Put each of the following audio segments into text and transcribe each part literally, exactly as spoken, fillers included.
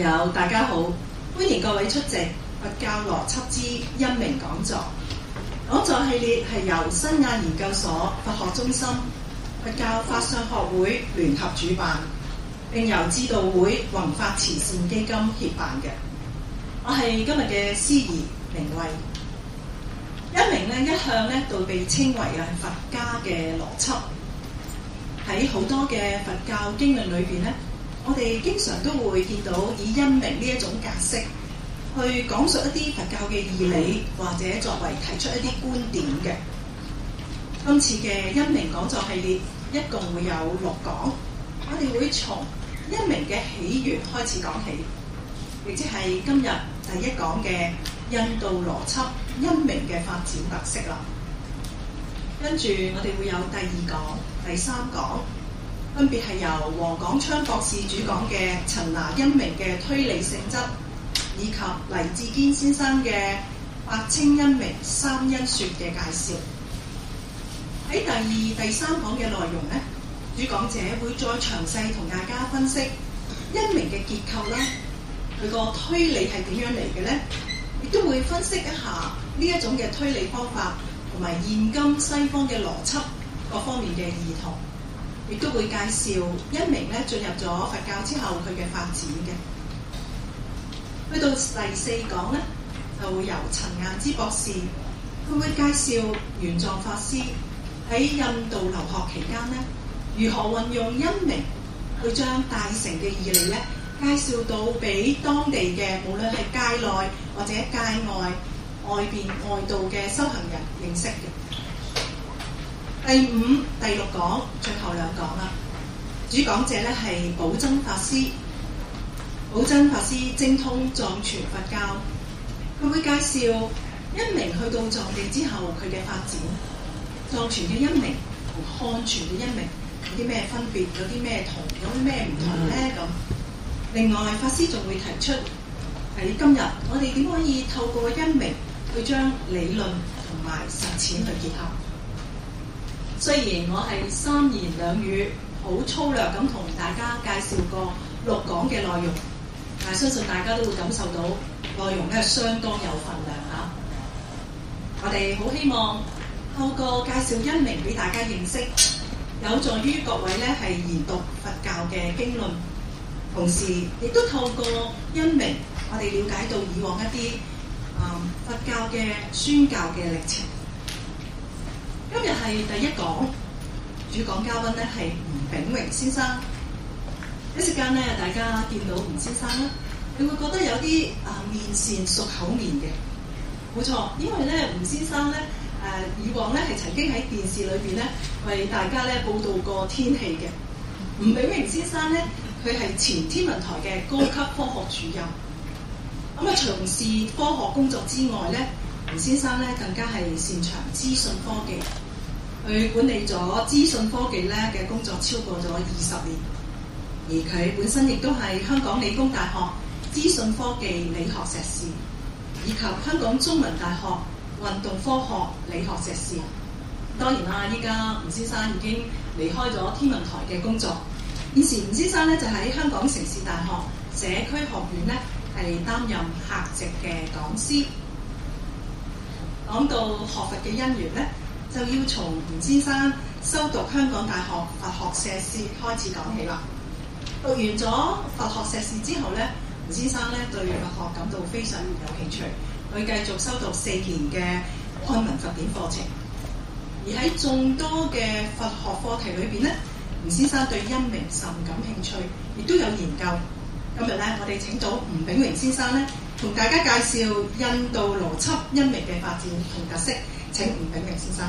友，大家好，歡迎各位出席佛教邏輯之因明講座。講座系列係由新亞研究所佛學中心、佛教法相學會聯合主辦，並由智道會宏法慈善基金協辦嘅。我係今日嘅司儀明慧。因明咧一向咧都被稱為係佛家嘅邏輯。喺好多嘅佛教經論裏邊咧，我哋經常都會見到以因明呢一種格式去講述一啲佛教嘅義理，或者作為提出一啲觀點嘅。今次嘅因明講座系列一共會有六講，我哋會從因明嘅起源開始講起，亦即係今日第一講嘅印度邏輯因明嘅發展特色啦。跟住我哋會有第二講、第三講，分別係由黃廣昌博士主講嘅陳拿因明嘅推理性質，以及黎志堅先生嘅百稱因明三因說嘅介紹。喺第二、第三講嘅內容呢，主講者會再詳細同大家分析因明嘅結構啦，佢個推理係點樣嚟嘅呢？亦都會分析一下呢一種嘅推理方法同埋現今西方嘅邏輯各方面嘅異同，亦都會介紹因明咧進入咗佛教之後佢嘅發展嘅。去到第四講咧，就會由陳晏之博士，佢會介紹玄奘法師喺印度留學期間咧，如何運用因明去將大乘嘅義理咧介紹到俾當地嘅無論係界內或者界外外邊外道嘅修行人認識嘅。第五、第六講最後兩講啦，主講者咧係寶增法師。寶增法師精通藏傳佛教，佢會介紹因明去到藏地之後佢嘅發展。藏傳嘅因明同漢傳嘅因明有啲咩分別？有啲咩同？有啲咩唔同咧？咁另外法師仲會提出喺今日我哋點可以透過因明去將理論同埋實踐去結合。雖然我係三言兩語好粗略咁同大家介紹過六講嘅內容，但係相信大家都會感受到內容咧相當有份量嚇。我哋好希望透過介紹因明俾大家認識，有助於各位咧係研讀佛教嘅經論，同時亦都透過因明，我哋了解到以往一啲啊、嗯、佛教嘅宣教嘅歷程。今日係第一講，主講嘉賓咧係吳炳榮先生。一時間咧，大家見到吳先生咧，你會覺得有啲啊面善熟口面嘅，冇錯，因為咧吳先生咧誒、呃、以往咧係曾經喺電視裏邊咧為大家咧報導過天氣嘅。吳炳榮先生咧，佢係前天文台嘅高級科學主任。咁啊，從事科學工作之外咧，吳先生咧更加係擅長資訊科技，佢管理咗資訊科技咧嘅工作超過咗二十年，而佢本身亦都係香港理工大學資訊科技理學碩士，以及香港中文大學運動科學理學碩士。當然啦，依家吳先生已經離開咗天文台嘅工作，現時吳先生咧就喺香港城市大學社區學院咧係擔任客席嘅講師。講到學佛嘅因緣咧，就要從吳先生修讀香港大學佛學碩士開始講起啦。讀完咗佛學碩士之後咧，吳先生咧對佛學感到非常有興趣，佢繼續修讀四年嘅漢文佛典課程。而喺眾多嘅佛學課題裏邊咧，吳先生對因明甚感興趣，亦都有研究。今日咧，我哋請到吳炳榮先生咧，同大家介紹印度邏輯因明嘅發展同特色。請吳炳榮先生。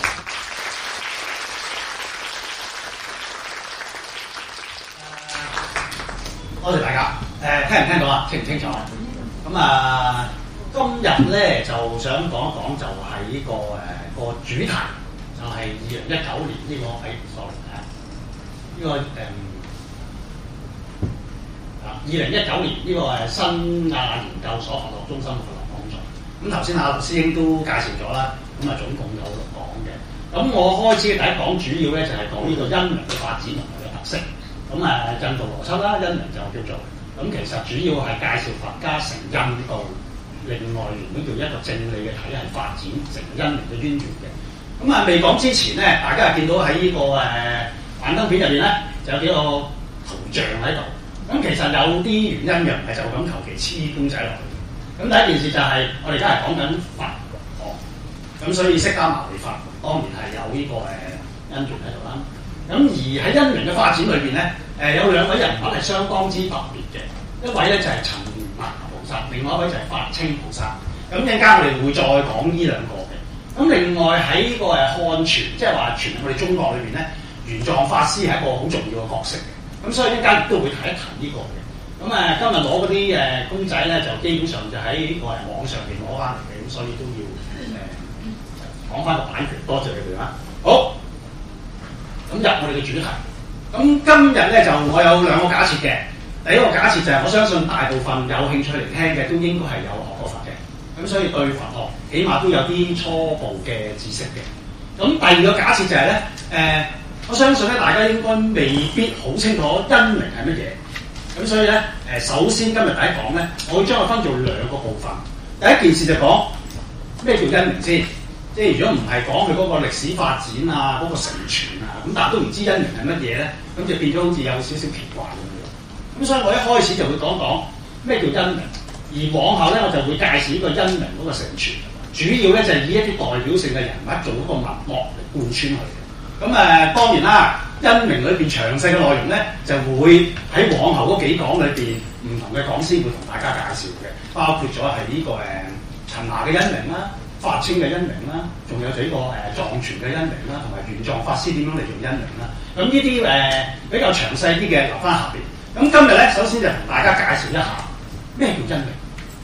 多謝大家。誒、呃，聽唔聽到啊？清唔清楚啊？咁啊、呃，今日咧就想講一講，就係呢、這個誒、呃、個主題，就係二零一九年呢、這個喺 sorry 啊，呢、這個誒。呃二零一九年呢個誒新亞研究所佛學中心嘅佛學講座，咁頭先阿師兄都介紹咗啦，咁啊總共有六講嘅。咁我開始嘅第一講主要咧就係講呢個因明嘅發展同埋嘅特色。咁誒印度邏輯啦，因明就叫做咁其實主要係介紹佛家成印度另外原本叫一個正理嘅體系發展成因明嘅淵源嘅。咁啊未講之前咧，大家係見到喺呢、這個誒幻燈片入邊咧，就有幾個圖像喺度。咁其實有啲原因嘅，唔係就咁求其黐公仔落去。咁第一件事就係、是、我哋而家係講緊佛學，咁所以釋迦牟尼佛當然係有呢、這個誒因緣喺度啦。咁而喺因緣嘅發展裏邊咧，誒有兩位人物係相當之特別嘅，一位咧就係陳玄文菩薩，另外一位就係法清菩薩。咁陣間我哋會再講呢兩個嘅。咁另外喺呢個誒漢傳，即係話傳我哋中國裏邊咧，玄奘法師係一個好重要嘅角色嘅。咁所以陣間亦都會提一提呢個嘅。咁誒今日攞嗰啲誒公仔咧，就基本上就喺呢個誒網上邊攞翻嚟嘅，咁所以都要誒講翻個版權，多謝你哋啦。好，咁入我哋嘅主題。咁今日咧就我有兩個假設嘅。第一個假設就係我相信大部分有興趣嚟聽嘅都應該係有學過佛嘅，咁所以對佛學起碼都有啲初步嘅知識嘅。咁第二個假設就係、是、咧，誒、呃、我相信咧大家應該未必好清楚因明係乜嘢。咁所以咧誒，首先今日第一講咧，我會將佢分做兩個部分。第一件事就講咩叫因明先，即係如果唔係講佢嗰個歷史發展啊、嗰、那個承傳啊，咁但係都唔知因明係乜嘢咧，咁就變咗好似有少少奇怪咁樣。咁所以我一開始就會講講咩叫因明，而往後咧我就會介紹呢個因明嗰個承傳，主要咧就係以一啲代表性嘅人物做一個脈絡嚟貫穿佢嘅。咁誒、呃、當然啦，因明裏邊詳細嘅內容咧，就會喺往後嗰幾講裏邊唔同嘅講師會同大家介紹嘅，包括咗係呢個誒陳拿嘅因明啦、法清嘅因明啦，仲有幾個誒藏傳嘅因明啦，同埋玄奘法師點樣嚟做因明啦。咁呢啲誒比較詳細啲嘅留翻下邊。咁今日咧，首先就同大家介紹一下咩叫因明。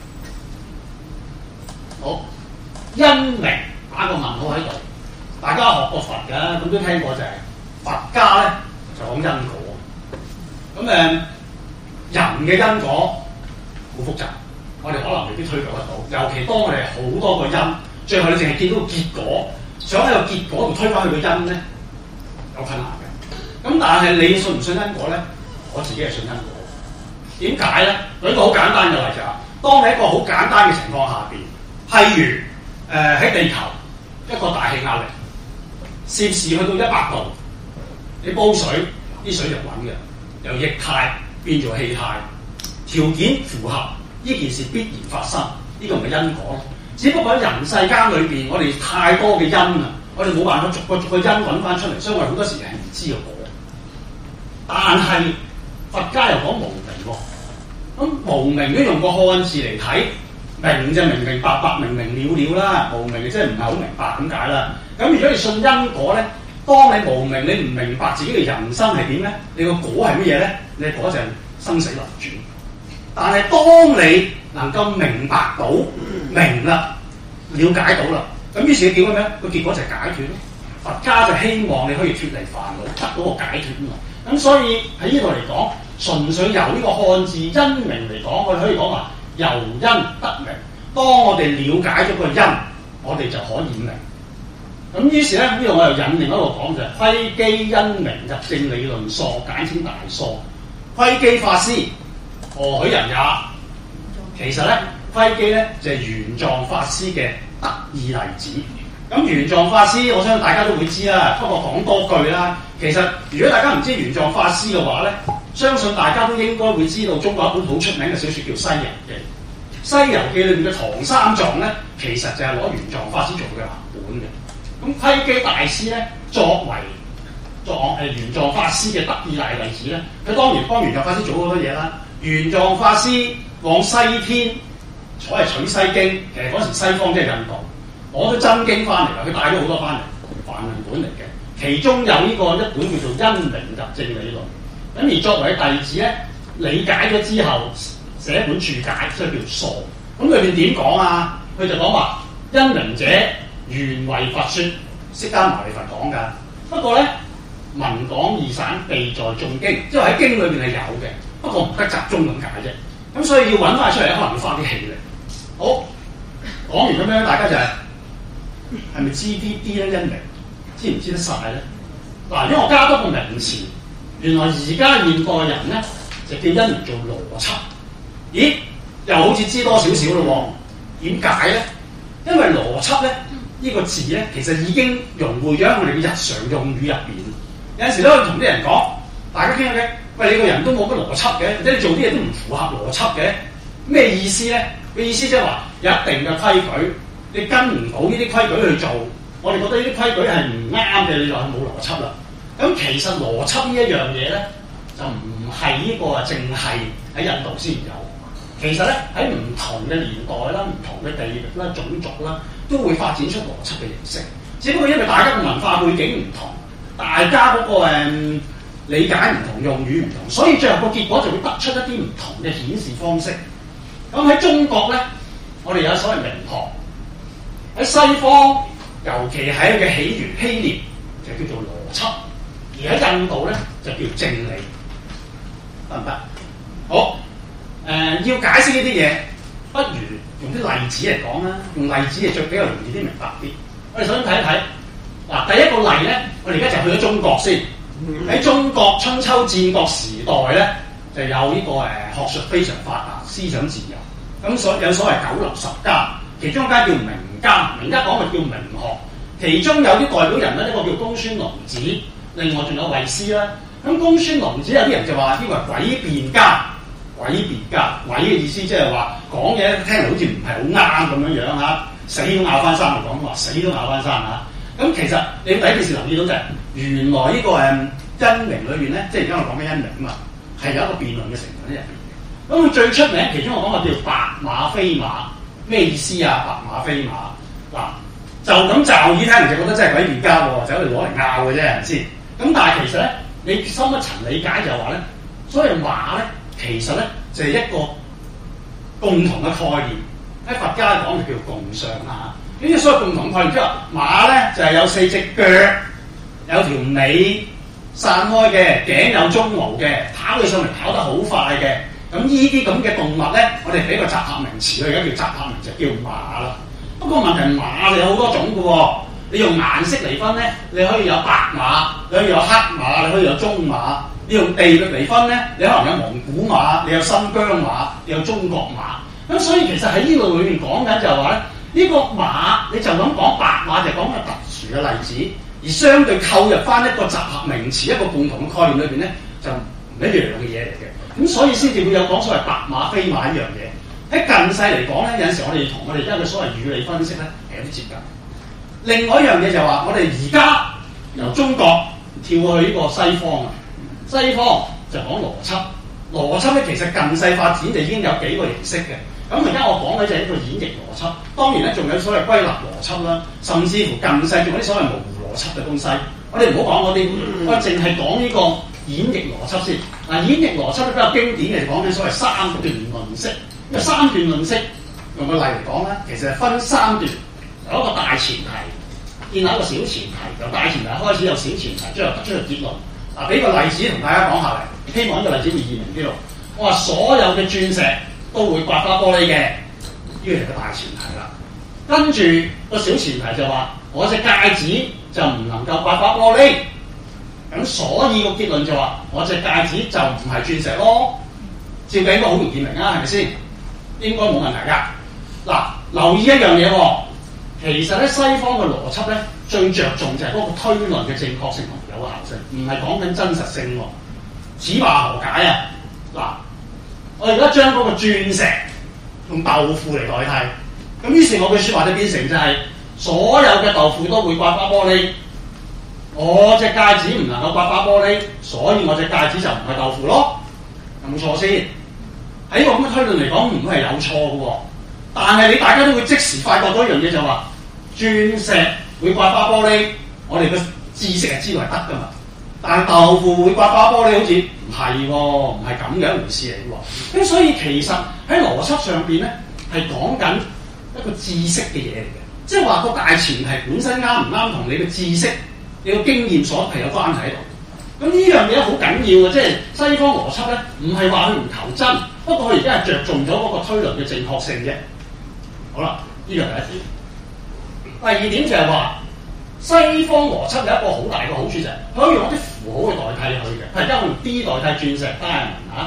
好，因明打個問號喺度，大家學過佛嘅，咁都聽過就係、是、佛家咧就講因果。咁誒、呃，人嘅因果好複雜，我哋可能未必推導得到。尤其當我哋好多個因，最後你淨係見到個結果，想喺個結果度推返去個因咧，有困難嘅。咁但係你信唔信因果咧？我自己係信因果，點解咧？舉一個好簡單嘅例子啊！當你喺一個好簡單嘅情況下邊，譬如誒喺、呃、地球一個大氣壓力攝氏去到一百度，你煲水啲水就滾嘅，由液態變做氣態，條件符合，呢件事必然發生，呢、這個唔係因果。只不過喺人世間裏邊，我哋太多嘅因啊，我哋冇辦法逐個逐個因揾翻出嚟，所以我哋好多時係唔知個果。但係佛家又講無明喎，咁無明都用個漢字嚟睇，明就明明白白、明明了了啦，無明即係唔係好明白咁解啦。咁如果你信因果咧，當你無明，你唔明白自己嘅人生係點咧，你個果係乜嘢咧？你個果就係生死流轉。但係當你能夠明白到、明啦、了解到啦，咁於是你叫咩？個結果就係解脫咯。佛家就希望你可以脫離煩惱，得到個解脫啊嘛。咁所以喺呢度嚟講，純粹由呢個漢字因明嚟講，我哋可以講話由因得明。當我哋了解咗個因，我哋就可以明。咁於是咧，呢度我又引另一個講就係窺基因明入正理論疏，簡稱大疏。窺基法師何許人也？其實咧，窺基咧就係玄奘法師嘅得意例子。咁玄奘法師，我相信大家都會知啦。不過講多句啦，其實如果大家唔知玄奘法師嘅話咧，相信大家都應該會知道中國一本好出名嘅小説叫《西遊記》。《西遊記》裏面嘅唐三藏咧，其實就係攞玄奘法師做嘅藍本嘅。咁窺基大師咧，作為作誒玄奘法師嘅得意例例子咧，佢當然幫玄奘法師做好多嘢啦。玄奘法師往西天所謂取西經，其實嗰時西方即係印度。攞咗真經翻嚟啦，佢帶咗好多翻嚟，梵文本嚟嘅。其中有呢個一本叫做《因明入正理論》。咁而作為弟子咧，理解咗之後寫一本註解，所以叫疏。咁裏邊點講啊？佢就講話因明者原為佛說，釋迦牟尼佛講㗎。不過咧，文講二散，備在眾經，即係喺經裏邊係有嘅，不過唔得集中咁解啫。咁所以要揾翻出嚟，可能要花啲氣力。好，講完咁樣，大家就係、是。係咪知啲啲咧？因明知唔知得晒咧？嗱，因為我加多個名詞，原來而家現代人咧就叫因緣做邏輯。咦？又好似知多少少咯喎？點解咧？因為邏輯咧呢、這個字咧，其實已經融匯咗喺我哋嘅日常用語入邊。有陣時都可以同啲人講，大家傾下偈，喂，你個人都冇乜邏輯嘅，或者你做啲嘢都唔符合邏輯嘅，咩意思咧？嘅意思即係話有一定嘅規矩，你跟唔到呢啲規矩去做，我哋覺得呢啲規矩係唔啱嘅，你就係冇邏輯啦。咁其實邏輯呢一樣嘢咧，就唔係呢個啊，淨係喺印度先有。其實咧喺唔同嘅年代啦、唔同嘅地域啦、種族啦，都會發展出邏輯嘅形式。只不過因為大家嘅文化背景唔同，大家嗰、那個誒、嗯、理解唔同、用語唔同，所以最後個結果就會得出一啲唔同嘅顯示方式。咁喺中國咧，我哋有所謂名學；喺西方，尤其係佢嘅起源希臘，就叫做邏輯；而喺印度咧，就叫正理。得唔得？好。誒、呃、要解釋呢啲嘢，不如用啲例子嚟講啦。用例子係最比較容易啲明白啲。我哋首先睇一睇嗱，第一個例咧，我哋而家就去咗中國先。喺、嗯、中國春秋戰國時代咧，就有呢、這個誒學術非常發達，思想自由。咁所有所謂九流十家，其中一家叫名家，名家講嘅叫名學。其中有啲代表人咧，一個叫公孫龍子，另外仲有衛斯啦。咁公孫龍子有啲人就話呢個係詭辯家。詭辯家，詭嘅意思即係話講嘢聽嚟好似唔係好啱咁樣樣嚇，死都拗翻生嚟講話，死都拗翻生嚇。咁其實你第一件事留意到就係、是、原來呢、這個誒因明裏邊咧，即係而家我講緊因明啊嘛，係有一個辯論嘅成分喺入邊嘅。咁佢最出名，其中我講話叫白馬非馬，咩意思啊？白馬非馬嗱，就咁驟耳聽嚟就覺得真係詭辯家喎，就喺度攞嚟拗嘅啫，係咪先？咁但係其實咧，你深一層理解就係話咧，所謂馬咧。其實咧就係、是、一個共同嘅概念，喺佛家講就叫共相啊！呢啲所謂共同概念，即係馬咧就係、是、有四隻腳，有條尾散開嘅，頸有鬃毛嘅，跑起上嚟跑得好快嘅。咁呢啲咁嘅動物咧，我哋俾個集合名詞，佢而家叫集合名就叫馬啦。不過問題馬就有好多種嘅喎，你用顏色嚟分咧，你可以有白馬，你可以有黑馬，你可以有棕馬。你用地域嚟分咧，你可能有蒙古馬，你有新疆馬，你有中國馬。咁所以其實喺呢度裏面講緊就係話咧，呢、這個馬你就咁講白馬就講個特殊嘅例子，而相對扣入翻一個集合名詞、一個共同嘅概念裏邊咧，就唔一樣嘅嘢嚟嘅。咁所以先至會有講所謂白馬非馬一樣嘢。喺近世嚟講咧，有陣時我哋同我哋而家嘅所謂語理分析咧係有啲接近。另外一樣嘢就係話，我哋而家由中國跳去呢個西方啊。西方就講邏輯，邏輯咧其實近世發展就已經有幾個形式嘅。咁而家我講嘅就係一個演繹邏輯，當然咧仲有所謂歸納邏輯啦，甚至乎近世仲有啲所謂模糊邏輯嘅東西。我哋唔好講嗰啲，我淨係講呢個演繹邏輯先。嗱，演繹邏輯咧比較經典嘅，講緊所謂三段論式。因為三段論式用個例嚟講咧，其實係分三段，有一個大前提，建立一個小前提，由大前提開始有小前提，最後得出個結論。嗱，俾個例子同大家講下嚟，希望呢個例子會易明啲咯。我話所有嘅鑽石都會刮花玻璃嘅，呢個係個大前提啦。跟住個小前提就話，我隻戒指就唔能夠刮花玻璃。咁所以個結論就話，我隻戒指就唔係鑽石咯。照計應該好容易明啊，係咪先？應該冇問題㗎。嗱，留意一樣嘢喎，其實咧西方嘅邏輯咧最着重就係嗰個推論嘅正確性同有效性，唔係講緊真實性喎。此話何解啊？嗱，我而家將嗰個鑽石用豆腐嚟代替，咁於是我句説話就變成就係、是、所有嘅豆腐都會刮花玻璃，我隻戒指唔能夠刮花玻璃，所以我隻戒指就唔係豆腐咯，有冇錯先？喺個咁嘅推論嚟講，唔會係有錯嘅喎。但係你大家都會即時發覺到一樣嘢，就話鑽石會刮花玻璃，我哋嘅知識係知道係得㗎嘛。但係豆腐會刮花玻璃，好似唔係喎，唔係咁嘅一回事嚟嘅喎。咁所以其實喺邏輯上邊咧，係講緊一個知識嘅嘢嚟嘅，即係話個大前提本身啱唔啱同你嘅知識、你嘅經驗所係有關係喺度。咁呢樣嘢好緊要嘅，即係西方邏輯咧，唔係話佢唔求真，不過佢而家係着重咗嗰個推論嘅正確性啫。好啦，呢個第一點。第二點就係話，西方邏輯有一個好大嘅好處就係，佢可以用一啲符號去代替佢嘅。譬如而家用 D 代替鑽石 diamond 嚇，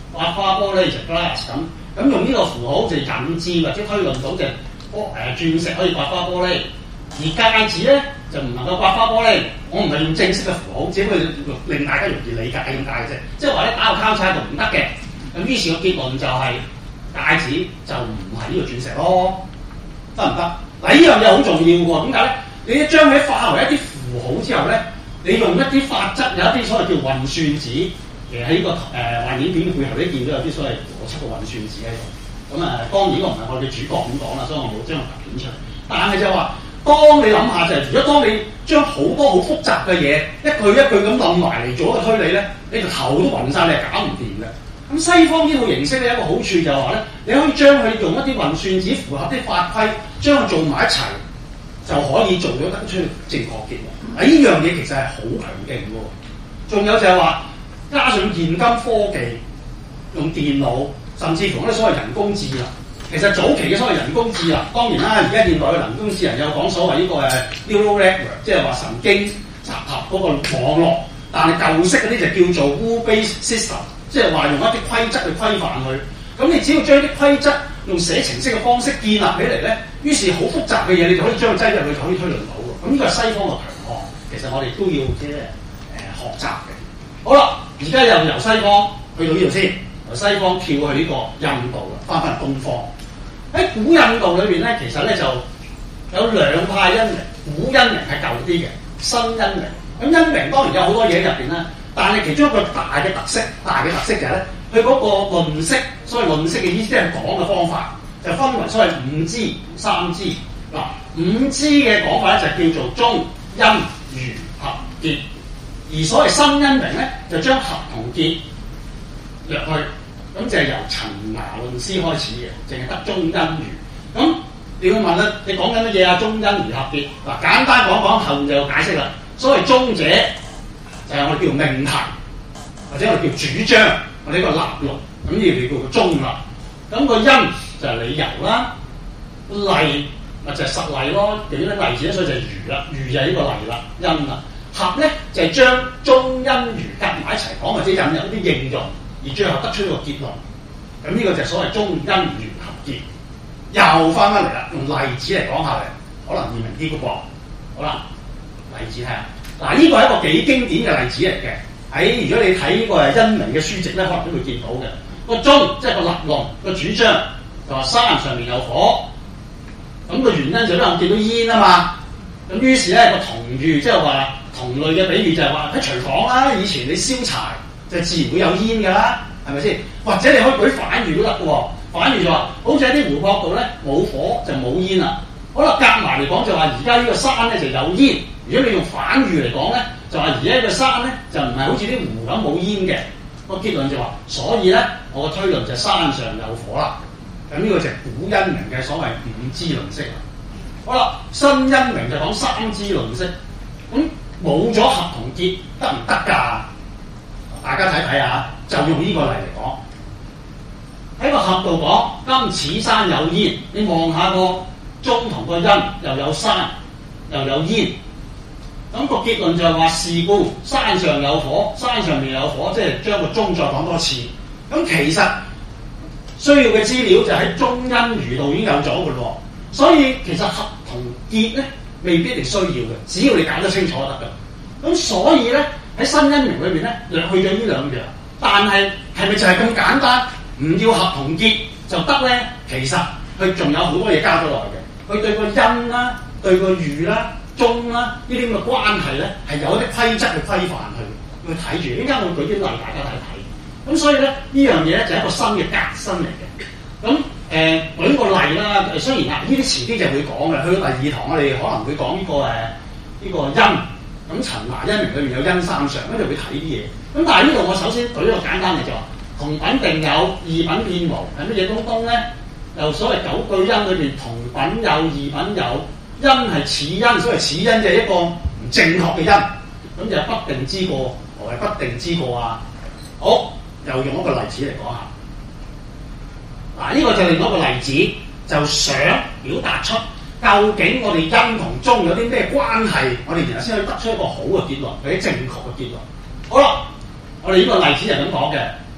刮花玻璃就 glass 咁，咁用呢個符號就引致或者推論到就玻誒鑽石可以刮花玻璃，而戒指咧就唔能夠刮花玻璃。我唔係用正式嘅符號，只不過令大家容易理解咁解嘅啫。即係話咧打個交叉喺度唔得嘅，咁於是個結論就係、是、戒指就唔係呢個鑽石咯，得唔得？嗱，呢樣嘢好重要喎。點解咧？你一將佢化為一啲符號之後咧，你用一啲法則，有一啲所謂叫運算子，其實喺呢個誒幻影片背後，你見到有啲所謂邏輯嘅運算子喺度。咁啊，當然呢個唔係我哋主角咁講啦，所以我冇將個圖片出嚟。但係就話，當你諗下就係、是，如果當你將好多好複雜嘅嘢一句一句咁冧埋嚟做一個推理咧，你個頭都暈晒，你係搞唔掂嘅。咁西方呢套形式咧，有一個好處就係話咧，你可以將佢用一啲運算子符合啲法規，將佢做埋一齊，就可以做到得出正確結論。啊，呢樣嘢其實係好強勁喎。仲有就係話，加上現今科技，用電腦，甚至乎嗰啲所謂人工智能。其實早期嘅所謂人工智能，當然啦，而家現代嘅人工智能有講所謂呢個誒 neural network，即係話神經集合嗰個網絡。但係舊式嗰啲就叫做 rule-based system， 即係話用一啲規則去規範佢。咁你只要將啲規則用寫程式嘅方式建立起嚟咧，於是好複雜嘅嘢你就可以將佢擠入去，就可以推論到嘅。咁呢個係西方嘅強項，其實我哋都要即係誒學習嘅。好啦，而家又由西方去到呢度先，由西方跳去呢個印度啦，翻返嚟東方。喺古印度裏邊咧，其實咧就有兩派因明，古因明係舊啲嘅，新因明。咁因明當然有好多嘢入邊啦，但係其中一個大嘅特色，大嘅特色就係咧，佢嗰個論式，所謂論式嘅意思即係講嘅方法，就分為所謂五支、三支。嗱，五支嘅講法咧就叫做中、因、餘、合、結，而所謂新因明咧就將合同結略去。咁就係由陳牙論師開始嘅，淨係得中因餘。咁你會問啦，你講緊乜嘢啊？中因餘合結嗱，簡單講講後就有解釋啦。所謂中者就係、是、我哋叫命題，或者我哋叫主張，或者個立論，咁呢啲叫做中啦。咁、那個因就係理由啦，例咪就係實例咯。有啲例子咧，所以就係餘啦，餘就係呢個例啦，因啦。合咧就係、是、將中因餘夾埋一齊講，或者引入啲應用。而最後得出一個結論，咁呢個就係所謂中因餘合結。又翻返嚟啦，用例子嚟講下嚟，可能易明啲嘅噃。好啦，例子睇下，嗱呢個係一個幾經典嘅例子嚟嘅。喺如果你睇呢個係因明嘅書籍咧，可能都會見到嘅。個中即係個立論個主張，就話山上面有火，咁個原因就因為我見到煙啊嘛。咁於是咧個同喻即係話同類嘅比喻就係話喺廚房啦，以前你燒柴。就自然會有煙㗎啦，係咪先？或者你可以舉反喻都得嘅喎。反喻就話，好似喺啲湖泊度咧，冇火就冇煙啦。好啦，夾埋嚟講就話，而家呢個山咧就有煙。如果你用反喻嚟講咧，就話而家呢個山咧就唔係好似啲湖咁冇煙嘅。個結論就話，所以咧我個推論就山上有火啦。咁呢個就係古因明嘅所謂五支論式啦。好啦，新因明就講三支論式。咁冇咗合同結得唔得㗎？大家睇睇下，就用呢個例嚟講。喺個合度講，今此山有煙，你望下個中同個因，又有山，又有煙。咁、那個結論就係話，是故山上有火，山上面有火，即係將個中再講多次。咁其實需要嘅資料就喺中因餘度已經有咗嘅咯。所以其實合同結咧，未必一定需要嘅，只要你搞得清楚就得㗎。咁所以咧。喺新因明裏邊咧，略去咗呢兩樣，但係係咪就係咁簡單？唔要合同結就得咧？其實佢仲有好多嘢加咗落去嘅。佢對個因啦、對個餘啦、中啦呢啲咁嘅關係咧，係有一啲規則去規範去去睇住。依家我舉啲例大家睇睇。咁所以咧，呢樣嘢咧就係一個新嘅革新嚟嘅。咁誒、呃、舉個例啦，雖然啊呢啲遲啲就會講嘅，去到第二堂我哋可能會講呢、這個誒呢、這個因。咁陳牙因明裏面有因三常，咁就會睇啲嘢。咁但係呢度我首先舉一個簡單嘅就話，同品定有，異品變無，係乜嘢東東咧？又所謂九句因裏邊，同品有，異品有，因係此因，所謂此因就係一個唔正確嘅因，咁就係不定之過。何謂不定之過啊？好，又用一個例子嚟講下。嗱，呢個就另一個例子，就想表達出。究竟我哋因同中有啲咩關係？我哋然後先可以得出一個好嘅結論，或者正確嘅結論。好啦，我哋呢個例子就咁講嘅。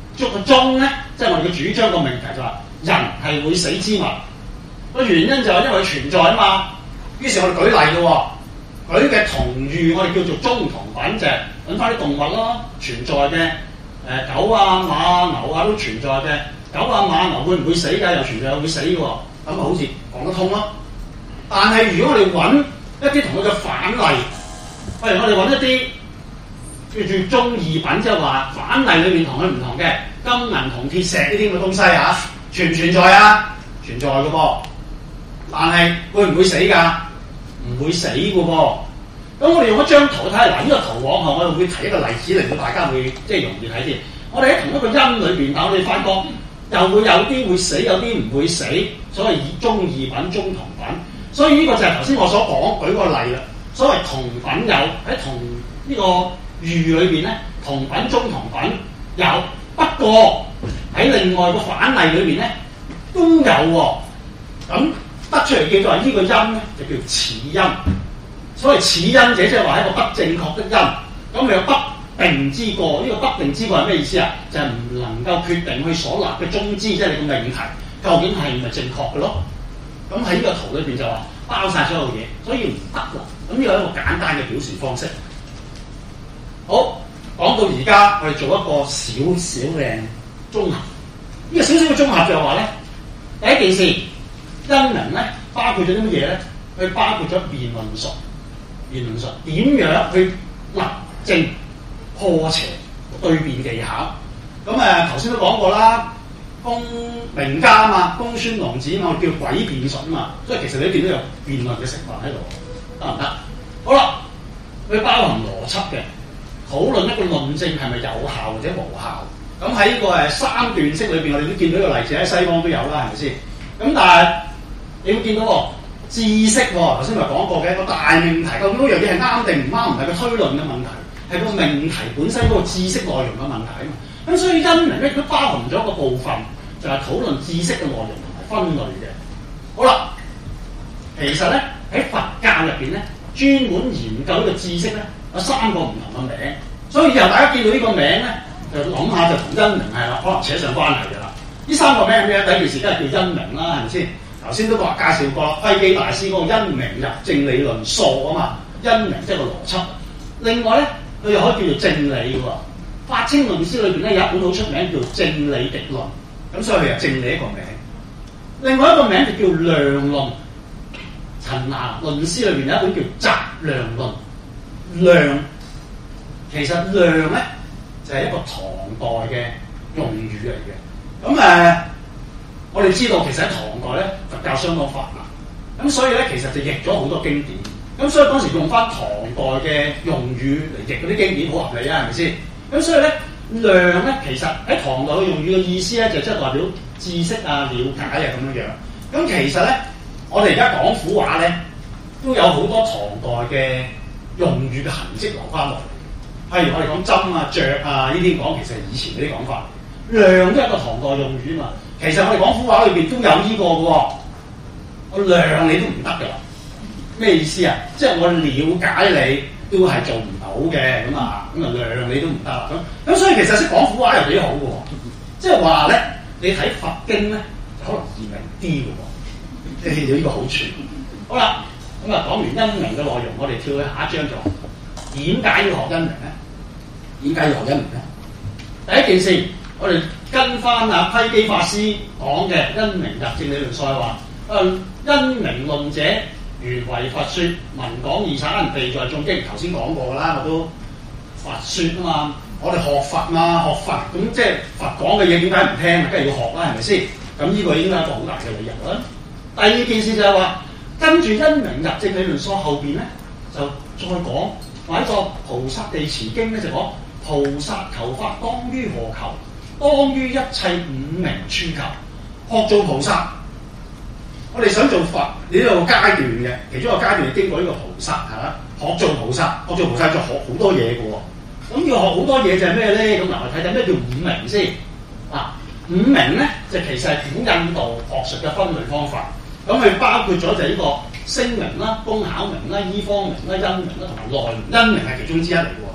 中個中咧，即係我哋嘅主張個命題就話人係會死之物。個原因就係因為佢存在啊嘛。於是我哋舉例嘅喎，舉嘅同喻我哋叫做中同品，就係揾翻啲動物咯，存在嘅誒、呃、狗啊、馬啊、牛啊都存在嘅。狗啊、馬、牛會唔會死㗎？又存在又會死嘅喎，咁啊好似講得通咯。但係如果我哋揾一啲同佢嘅反例，譬如我哋揾一啲叫做中二品，即係話反例裏面同佢唔同嘅金銀銅鐵石呢啲咁嘅東西啊，存唔存在啊？存在嘅噃，但係會唔會死㗎？唔會死嘅噃。咁我哋用一張圖睇下，嗱、這、呢個圖往後我哋會提一個例子令到大家會即係容易睇啲。我哋喺同一個因裏邊，但我哋發覺又會有啲會死，有啲唔會死，所謂以中二品、中同品。所以呢個就係頭先我所講舉個例啦。所謂同品有喺同呢個喻裏邊咧，同品、中同品有，不過喺另外個反例裏邊咧都有喎。咁得出嚟嘅就係呢個因咧，就叫此因。所謂此因者，即係話係一個不正確的因。咁你有不定之過，呢、這個不定之過係咩意思啊？就係、是、唔能夠決定去所立嘅宗旨，即係你個命題究竟係唔係正確嘅咯？咁喺呢個圖裏邊就話包晒所有嘢，所以唔得啦。咁呢個係一個簡單嘅表示方式。好，講到而家，我哋做一個少少嘅綜合。呢、這個少少嘅綜合就係話咧，第一件事，因明咧包括咗啲乜嘢咧？佢包括咗辯論術，辯論術點樣去立正破邪對辯技巧。咁誒頭先都講過啦。公名家啊嘛，公孫郎子啊嘛，叫詭辯術啊嘛，所以其實你都見到有辯論嘅成分喺度，得唔得？好啦，佢包含邏輯嘅討論一個論證係咪有效或者無效。咁喺呢個誒三段式裏邊，我哋都見到一個例子喺西方都有啦，係咪先？咁但係你會見到喎知識喎，頭先咪講過嘅一個大命題，究竟嗰樣嘢係啱定唔啱，唔係個推論嘅問題，係個命題本身嗰個知識內容嘅問題啊嘛。咁所以因明咧，佢包含咗一個部分，就係、是、討論知識嘅內容同埋分類嘅。好啦，其實咧喺佛教入邊咧，專門研究呢個知識咧，有三個唔同嘅名。所以以後大家見到呢個名咧，就諗下就同因明係啦，可能扯上關係嘅啦。呢三個名係咩？第一件事梗係叫因明啦，係咪先？頭先都話介紹過窺基大師嗰個因明入正理論數啊嘛，因明即係個邏輯。另外咧，佢又可以叫做正理喎。法清論師裏邊咧有一本好出名叫《正理敵論》，咁所以佢係正理一個名。另外一個名就叫《量論》。陳拿論師裏邊有一本叫《雜量論》。量其實量咧就係、是、一個唐代嘅用語嚟嘅。咁誒、呃，我哋知道其實喺唐代咧佛教相當發達，咁所以咧其實就譯咗好多經典。咁所以當時用翻唐代嘅用語嚟譯嗰啲經典，好合理啊，係咪先？咁所以咧，量咧其實喺唐代嘅用語嘅意思咧，就即係代表知識啊、了解啊咁樣樣。咁其實咧，我哋而家廣府話咧，都有好多唐代嘅用語嘅痕跡留翻落嚟。譬如我哋講針啊、著啊呢啲講，其實係以前嗰啲講法。量都係一個唐代用語啊嘛。其實我哋廣府話裏邊都有呢個嘅喎。我量你都唔得㗎啦。咩意思啊？即係我了解你。都係做唔到嘅，咁啊，咁啊量你都唔得啦。咁咁所以其實識廣府話又幾好嘅喎，即係話咧，你睇佛經咧，可能易明啲嘅喎，即係有呢個好處。好啦，咁啊講完因明嘅內容，我哋跳去下一章就點解要學因明咧？點解要學因明咧？第一件事，我哋跟翻啊窺基法師講嘅因明入正理論所話，誒因明論者。原為佛說，文講義產，地在眾經。頭先講過啦，我都佛說啊嘛。我哋學佛嘛，學佛咁即係佛講嘅嘢，點解唔聽啊？梗係要學啦，係咪先？咁呢個已經係一個好大嘅理由啦。第二件事就係話，跟住因明入正理論所後邊咧，就再講話一個菩薩地持經咧，就講菩薩求法當於何求？當於一切五明處求。學做菩薩。我哋想做佛，呢個階段嘅其中一個階段係經過呢個菩薩係嘛？學做菩薩，學做菩薩就學好多嘢嘅喎。咁要學好多嘢就係咩咧？咁嗱，我睇睇咩叫五明先。啊，五明咧就其實係古印度學術嘅分類方法。咁佢包括咗就係呢個聲明啦、工巧明啦、醫方明啦、因明啦同埋內明。因明係其中之一嚟嘅喎。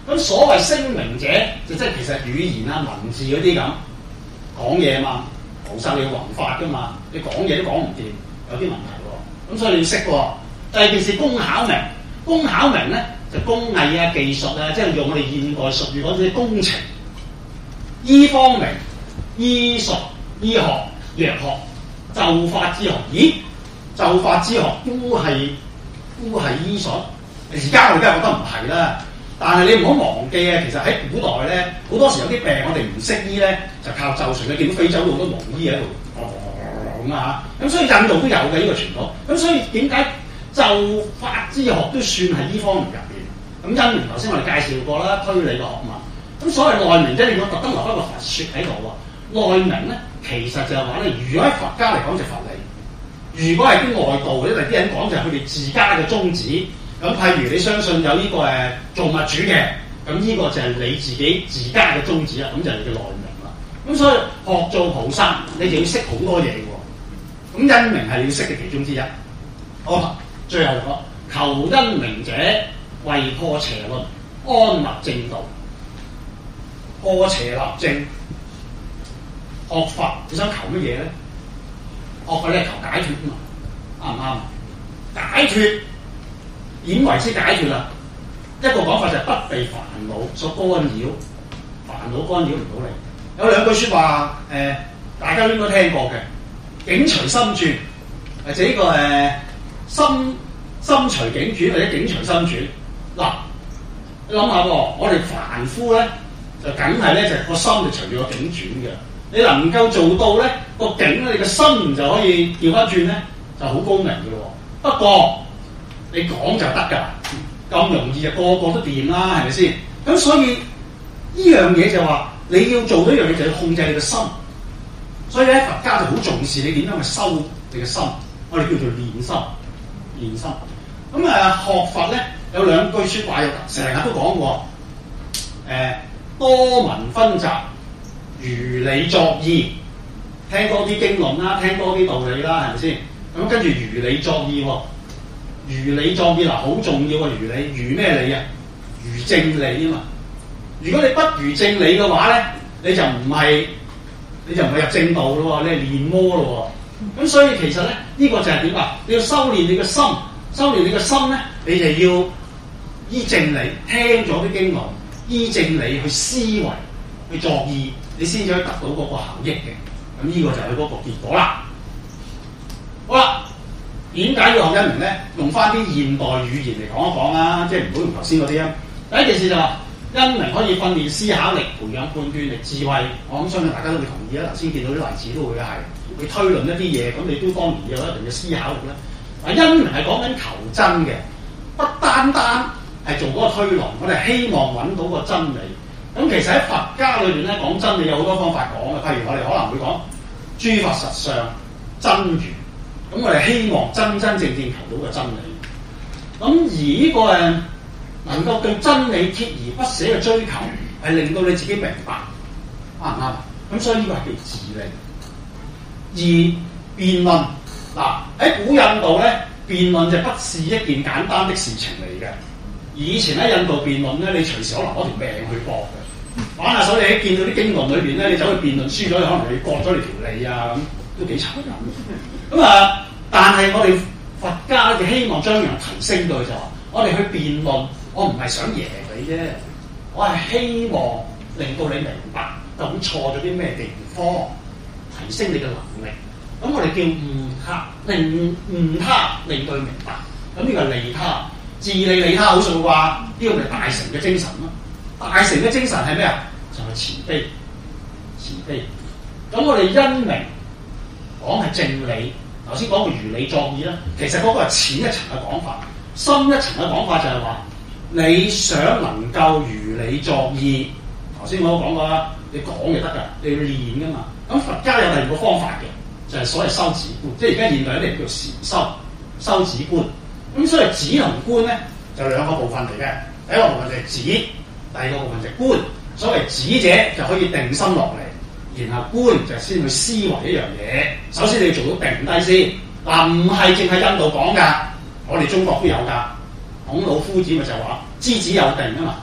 咁所謂聲明者，就即係其實語言啊、文字嗰啲咁講嘢嘛，菩薩你要弘法噶嘛，你講嘢都講唔掂，有啲問題喎。咁所以你要識喎。第二件事工巧明，工巧明咧就工藝啊、技術啊，即係用我哋現代術語講啲工程。醫方明，醫術、醫學、藥學、咒法之學。咦？咒法之學都係都係醫術。而家我梗係覺得唔係啦。但係你唔好忘記啊，其實喺古代咧，好多時有啲病我哋唔識醫咧，就靠咒術。你見到非洲好多巫醫喺度咁啊嚇，咁所以印度都有嘅呢個傳統。咁所以點解咒法之學都算係醫方面入邊？咁因為頭先我哋介紹過啦，推理嘅學問。咁所謂內明，即係你講特登留翻個佛説喺度喎。內明咧，其實就係話咧，如果喺佛家嚟講就佛理；如果係啲外道嘅，啲人講就係佢哋自家嘅宗旨。咁譬如你相信有呢、這個誒造物主嘅，咁呢個就係你自己自家嘅宗旨啦，咁就係你嘅內明啦。咁所以學做菩薩，你就要識好多嘢喎。咁因明係你要識嘅其中之一。好，最後講求因明者，為破邪論，安立正道。破邪立正，學佛你想求乜嘢咧？學佛你係求解脫嘛？啱唔啱？解脫。點為之解脫啦？一個講法就係不被煩惱所干擾，煩惱干擾唔到你。有兩句説話，誒、呃、大家應該聽過嘅，境隨心轉，或者呢個誒、呃、心心隨境轉，或者境隨心轉。嗱，你諗下喎，我哋凡夫咧就梗係咧就個心就隨住個境轉嘅。你能夠做到咧個境咧，你個心就可以調翻轉咧，就好高明嘅咯。不過你講就得㗎，咁容易就個個都掂啦，係咪先？咁所以呢樣嘢就話你要做到一樣嘢，就要控制你個心。所以咧，佛家就好重視你點樣去修你嘅心，我哋叫做練心。練心。咁啊，學佛咧有兩句説話，又成日都講過。誒、呃，多聞薰習，如理作意，聽多啲經論啦，聽多啲道理啦，係咪先？咁跟住如理作意喎。如理作意嗱，好重要啊！如理，如咩理啊？如正理啊嘛。如果你不如正理嘅話咧，你就唔係，你就唔係入正道咯喎，你係練魔咯喎。咁所以其實咧，呢、這個就係點啊？你要修練你嘅心，修練你嘅心咧，你就要依正理，聽咗啲經論，依正理去思維，去作意，你先至可以得到嗰個效益嘅。咁呢個就係嗰個結果啦。好啦。點解要學因明咧？用翻啲現代語言嚟講一講啦，即係唔好用頭先嗰啲啊。第一件事就話、是、因明可以訓練思考力、培養判斷力、智慧。我諗相信大家都會同意啦。頭先見到啲例子都會係會推論一啲嘢，咁你都當然要有一定嘅思考力啦。嗱，因明係講緊求真嘅，不單單係做嗰個推論，我哋希望揾到個真理。咁其實喺佛家裏邊咧，講真理有好多方法講嘅，譬如我哋可能會講諸法實相、真如。咁我哋希望真真正正求到個真理。咁而呢個誒能夠對真理鍥而不捨嘅追求，係令到你自己明白，啱唔啱？咁所以呢個係叫自利。而辯論嗱喺古印度咧，辯論就不是一件簡單的事情嚟嘅。以前喺印度辯論咧，你隨時可能攞條命去搏嘅。玩下手，你喺見到啲經論裏邊咧，你走去辯論輸咗，可能你割咗你條脷啊咁。都幾殘忍咁啊！但係我哋佛家嘅希望將人提升到就話，我哋去辯論，我唔係想贏你啫，我係希望令到你明白究竟錯咗啲咩地方，提升你嘅能力。咁我哋叫悟他，令悟他令到佢明白。咁呢個係利他，自利利他好數啩？呢、這個咪大乘嘅精神咯。大乘嘅精神係咩啊？就係、是、慈悲，慈悲。咁我哋因明。講係正理，頭先講過如理作意啦，其實嗰個係淺一層嘅講法，深一層嘅講法就係話你想能夠如理作意，頭先我都講過啦，你講就得㗎，你要練㗎嘛。咁佛家有第二個方法嘅，就係、是、所謂修止觀，即係而家現代啲人叫禪修、修止觀。咁所以止同觀咧就兩個部分嚟嘅，第一個部分就係止，第二個部分就係觀。所謂止者就可以定心落嚟。然後觀就先去思維一樣嘢。首先你要做到定低先，嗱唔係淨係印度講㗎，我哋中國都有㗎。孔老夫子咪就話知止有定啊嘛，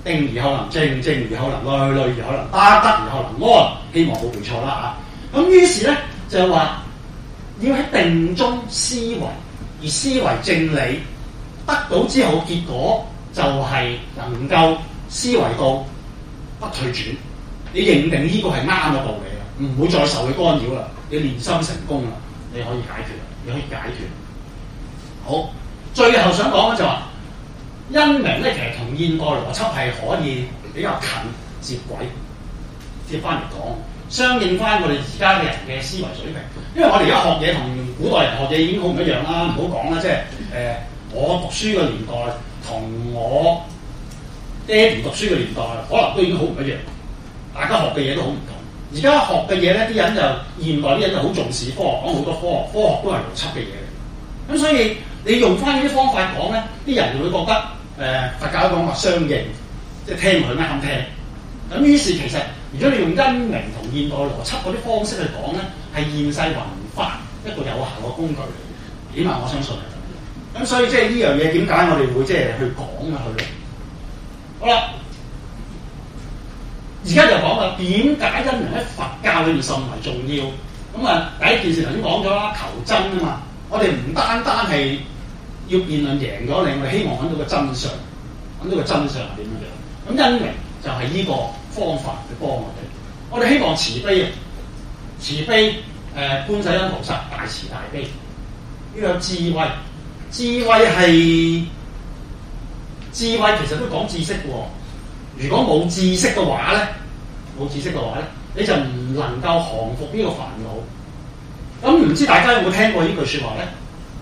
定而後能靜，靜而後能慮，慮而後能得，得而後能安。希望冇背錯啦嚇。咁於是咧就係話要喺定中思維，而思維正理，得到之後嘅結果就係能夠思維到不退轉。你認定呢個係啱嘅道理啦，唔會再受佢干擾啦。你練心成功啦，你可以解決，你可以解決。好，最後想講嘅就話，因明咧其實同現代邏輯係可以比較近接軌，接翻嚟講，相應翻我哋而家嘅人嘅思維水平。因為我哋而家學嘢同古代人學嘢已經好唔一樣啦，唔好講啦，即係誒、呃、我讀書嘅年代同我爹哋讀書嘅年代，可能都已經好唔一樣。大家學嘅嘢都好唔同。而家學嘅嘢咧，啲人就現代啲人就好重視科學，講好多科學，科學都係邏輯嘅嘢嚟。咁所以你用翻呢啲方法講咧，啲人就會覺得誒、呃、佛教講話相應，即係聽落去啱聽。咁於是其實，如果你用因明同現代邏輯嗰啲方式去講咧，係現世文化一個有效嘅工具嚟。起碼我相信係咁。咁所以即係呢樣嘢點解我哋會即係去講啊去？好啦。而家就講啦，點解因明喺佛教裏面甚為重要？咁啊，第一件事頭先講咗啦，求真啊嘛。我哋唔單單係要辯論贏咗你，我哋希望揾到個真相，揾到個真相係點樣樣。咁因明就係呢個方法去幫我哋。我哋希望慈悲啊，慈悲誒、呃，觀世音菩薩大慈大悲，要有智慧。智慧係智慧，其實都講知識喎。如果冇知識嘅話咧，冇知識嘅話咧，你就唔能夠降服呢個煩惱。咁唔知大家有冇聽過呢句説話咧？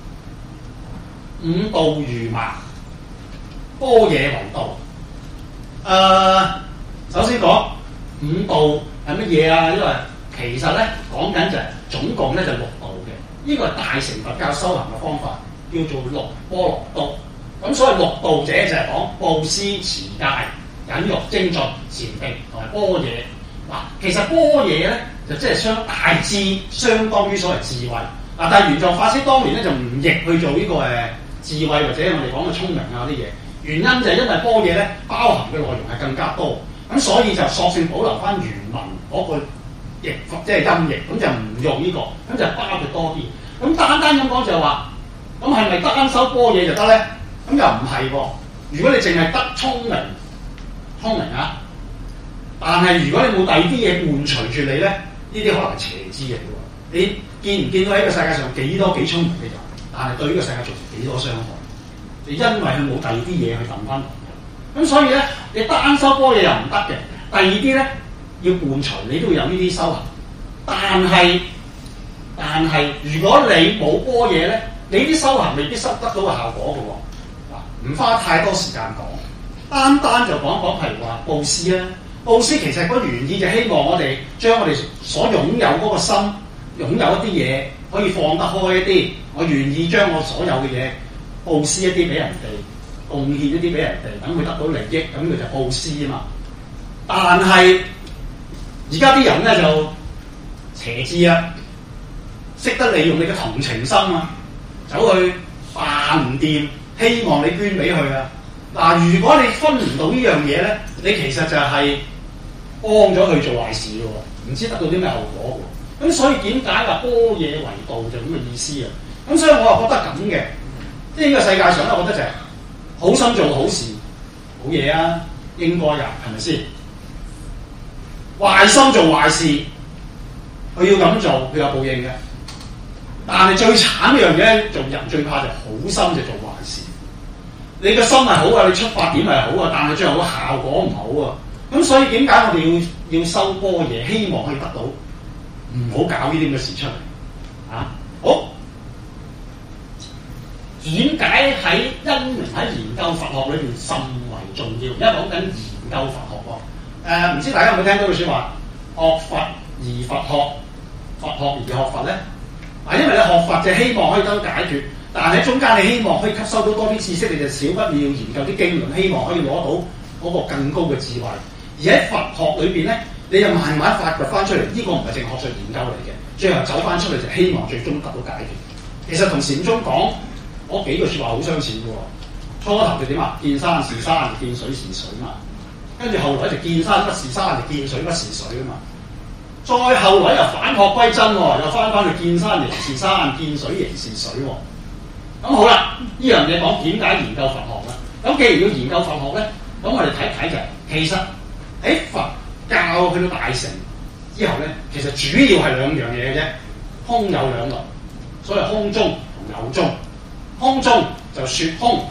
五道如麻，般若為道。誒、呃，首先講五道係乜嘢啊？因為其實咧講緊就係總共咧就六道嘅。呢、這個係大乘佛教修行嘅方法，叫做六波羅多。咁所謂六道者就係講布施、持戒、忍辱、精進、禪定同埋般若。嗱，其實般若咧就即係相大致相當於所謂智慧。嗱，但係玄奘法師當年咧就唔譯去做呢個誒智慧或者我哋講嘅聰明啊啲嘢。原因就係因為般若咧包含嘅內容係更加多，咁所以就索性保留翻原文嗰個譯法，即係音譯，咁就唔用呢個，咁就包佢多啲。咁單單咁講就係話，咁係咪單修般若就得咧？咁又唔係喎。如果你淨係得聰明，聰明啊！但係如果你冇第二啲嘢伴隨住你咧，呢啲可能係邪知嚟嘅喎。你見唔見到喺個世界上幾多幾聰明嘅人，但係對呢個世界造成幾多傷害？你因為佢冇第二啲嘢去揼翻嚟，咁所以咧，你單修般若又唔得嘅。第二啲咧要伴隨，你都要有呢啲修行。但係但係，如果你冇般若咧，你啲修行未必收得到個效果嘅喎。嗱，唔花太多時間講。單單就講講，譬如話布施啦，布施其實個原意就希望我哋將我哋所擁有嗰個心，擁有一啲嘢可以放得開一啲，我願意將我所有嘅嘢布施一啲俾人哋，貢獻一啲俾人哋，等佢得到利益，咁佢就布施啊嘛。但係而家啲人咧就邪知啊，識得利用你嘅同情心啊，走去扮唔掂，希望你捐俾佢啊。嗱，如果你分唔到呢樣嘢咧，你其實就係幫咗佢做壞事嘅喎，唔知得到啲咩後果喎。咁所以點解話般若為道就咁嘅意思啊？咁所以我又覺得咁嘅，即係呢個世界上咧，我覺得就係好心做好事，好嘢啊，應該㗎，係咪先？壞心做壞事，佢要咁做，佢有報應嘅。但係最慘一樣嘢，做人最怕就好心就做壞事。你個心係好啊，你出發點係好啊，但係最後個效果唔好啊。咁所以點解我哋要要修般若，希望可以得到，唔好搞呢啲咁嘅事出嚟啊！好，點解喺因明喺研究佛學裏邊甚為重要？而家講緊研究佛學喎。誒、呃，唔知大家有冇聽到句説話？學佛而佛學，佛學而學佛咧。嗱，因為你學佛就希望可以得到解決。但係喺中間，你希望可以吸收到多啲知識，你就少不了研究啲經論，希望可以攞到嗰個更高嘅智慧。而喺佛學裏邊咧，你就慢慢發掘翻出嚟，呢、這個唔係淨係學術研究嚟嘅，最後走翻出嚟就希望最終得到解決。其實同禪宗講嗰幾句説話好相似嘅喎。初頭就點啊？見山是山，見水是水嘛。 跟住後來就見山不是山，就見水不是水啊嘛。再後來又反璞歸真喎，又翻返去見山仍是山，見水仍是水喎。咁好啦，呢樣嘢講點解研究佛學啦？咁既然要研究佛學咧，咁我哋睇睇就係、是、其實喺佛教去到大乘之後咧，其實主要係兩樣嘢嘅啫，空有兩類，所謂空宗同有宗。空宗就説空，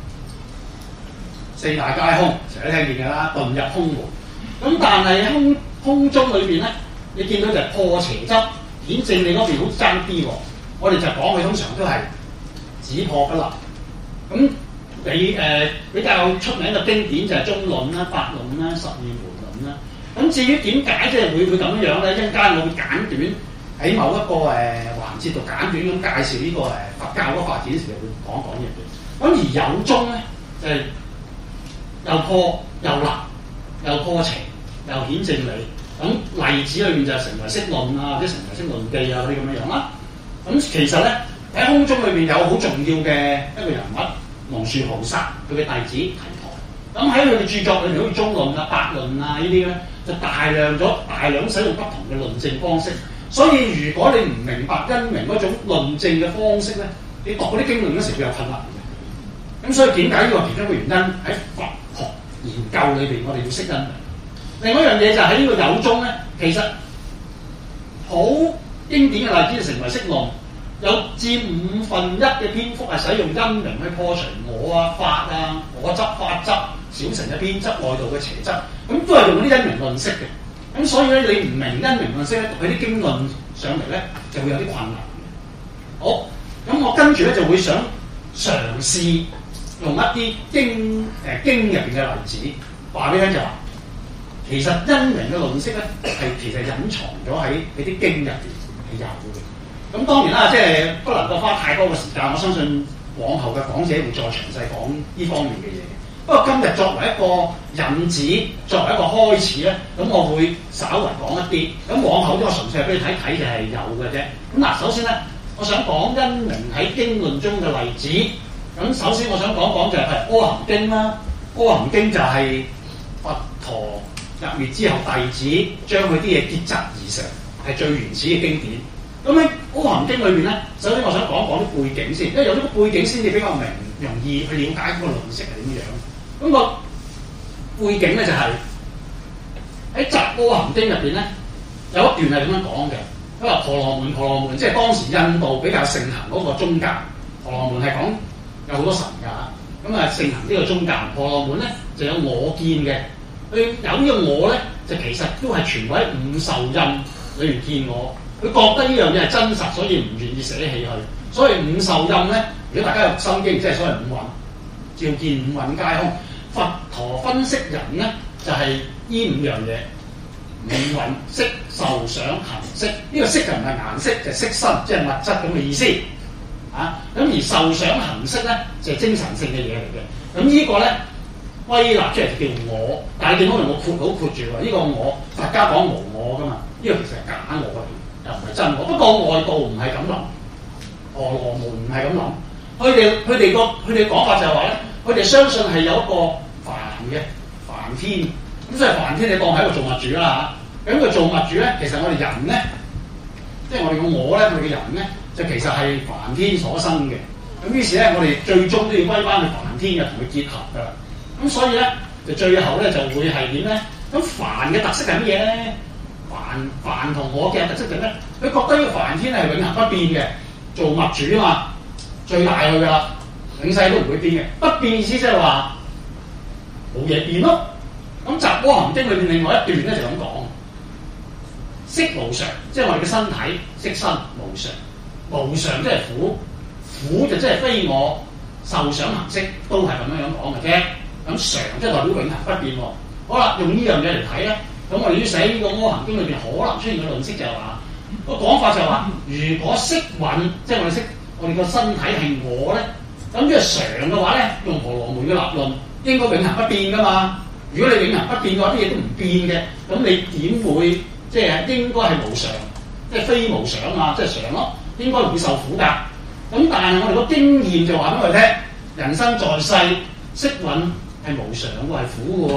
四大皆空，成日都聽見㗎啦，遁入空門。咁但係空空宗裏邊咧，你見到就係破邪執，顯正你嗰邊好爭啲喎。我哋就講佢通常都係只破不立。咁你誒、呃、比較出名嘅經典就係中論啦、百論啦、十二門論啦。咁至於點解即係會會咁樣咧？一陣間我會簡短喺某一個誒、呃、環節度簡短咁介紹呢、這個誒佛教嗰個發展時，就會講講呢樣嘢。咁而有宗咧就係、是、又破又立，又破邪又顯正理。咁例子裏面就係成唯識論啊，或者成唯識論記啊嗰啲咁樣樣啦。咁其實咧喺空宗裏面有好重要嘅一個人物，龍樹菩薩佢嘅弟子提陀。咁喺佢嘅著作裏面，好似中論啊、百論啊呢啲咧，就大量咗大量使用不同嘅論證方式。所以如果你唔明白因明嗰種論證嘅方式咧，你讀嗰啲經論嗰時會有困難嘅。咁所以點解呢個其中一個原因喺佛學研究裏邊，我哋要識因明。另外一樣嘢就喺呢個有宗咧，其實好經典嘅例子就成唯識論，有佔五分一嘅篇幅係使用因明去破除我啊、法啊、我執、法執、小乘嘅偏執、外道嘅邪執，咁都係用啲因明論式嘅。咁所以咧，你唔明因明論式咧，讀佢啲經論上嚟咧，就會有啲困難嘅。好，咁我跟住咧就會想嘗試用一啲經誒、呃、經入邊嘅例子，話俾你聽就話。其實因明嘅論式咧，係其實隱藏咗喺嗰啲經入邊係有嘅。咁當然啦，即係不能夠花太多嘅時間。我相信往後嘅講者會再詳細講呢方面嘅嘢。不過今日作為一個引子，作為一個開始咧，咁我會稍為講一啲。咁往後呢個純粹係俾你睇睇就係有嘅啫。咁嗱，首先咧，我想講因明喺經論中嘅例子。咁首先我想講講就係《阿含經》啦，《阿含經》就係佛陀入滅之後，弟子將佢啲嘢結集而成，係最原始嘅經典。咁喺《阿含經》裏面咧，首先我想講講啲背景先，因為有呢個背景先至比較明容易去了解嗰個論式係點樣。咁、那個背景咧就係、是、喺《集阿含經》入邊咧，有一段係咁樣講嘅。佢話婆羅門，婆羅門即係當時印度比較盛行嗰個宗教。婆羅門係講有好多神㗎，咁啊盛行呢個宗教。婆羅門咧就有我見嘅。佢有呢個我咧，就其實都係全部喺五受印裏面見我。佢覺得呢樣嘢係真實，所以唔願意捨棄佢。所以五受印咧，如果大家有心經，即係所謂五蘊，照見五蘊皆空。佛陀分析人咧，就係、是、呢五樣嘢：五蘊、色、受、想、行、識。呢、這個色就唔係顏色，就係、是、色身，即係物質咁嘅意思。啊，咁而受、想、行、識咧，就係、是、精神性嘅嘢嚟嘅。咁呢個咧。歸納出嚟就叫我，但係見到用我括號括住喎，呢、這個我佛家講無我噶嘛，呢、這個其實係假我嚟，又唔係真我。不過外道唔係咁諗，婆羅門唔係咁諗，佢哋佢哋個佢哋講法就係話咧，佢哋相信係有一個梵嘅梵天，咁所以梵天你當係一個造物主啦嚇。咁個造物主咧，其實我哋人咧，即係我哋個我咧，我哋嘅人咧，就其實係梵天所生嘅。咁於是咧，我哋最終都要歸翻去梵天嘅，同佢結合噶啦。咁所以咧，就最後咧就會係點咧？咁梵嘅特色係乜嘢咧？梵梵同我嘅特色係咩？佢覺得呢個梵天係永恆不變嘅，造物主啊嘛，最大佢噶啦，永世都唔會變嘅。不變意思即係話冇嘢變咯。咁《集阿含經》裏邊另外一段咧就咁講：色無常，即係我哋嘅身體色身無常，無常即係苦，苦就即係非我，受想行識都係咁樣樣講嘅啫。咁常即係代表永恆不變喎。好啦，用呢樣嘢嚟睇咧，咁我哋要寫呢個《阿含經》裏邊可能出現嘅論式就係話，個講法就係話，如果色蘊，即係我哋識我哋個身體係我咧，咁呢個常嘅話咧，用婆羅門嘅立論，應該永恆不變噶嘛。如果你永恆不變嘅話，啲嘢都唔變嘅，咁你點會即係應該係無常，即係非無常啊，即係常咯，應該唔會受苦㗎。咁但係我哋個經驗就話俾我哋聽，人生在世，色蘊係無常喎，係苦嘅喎，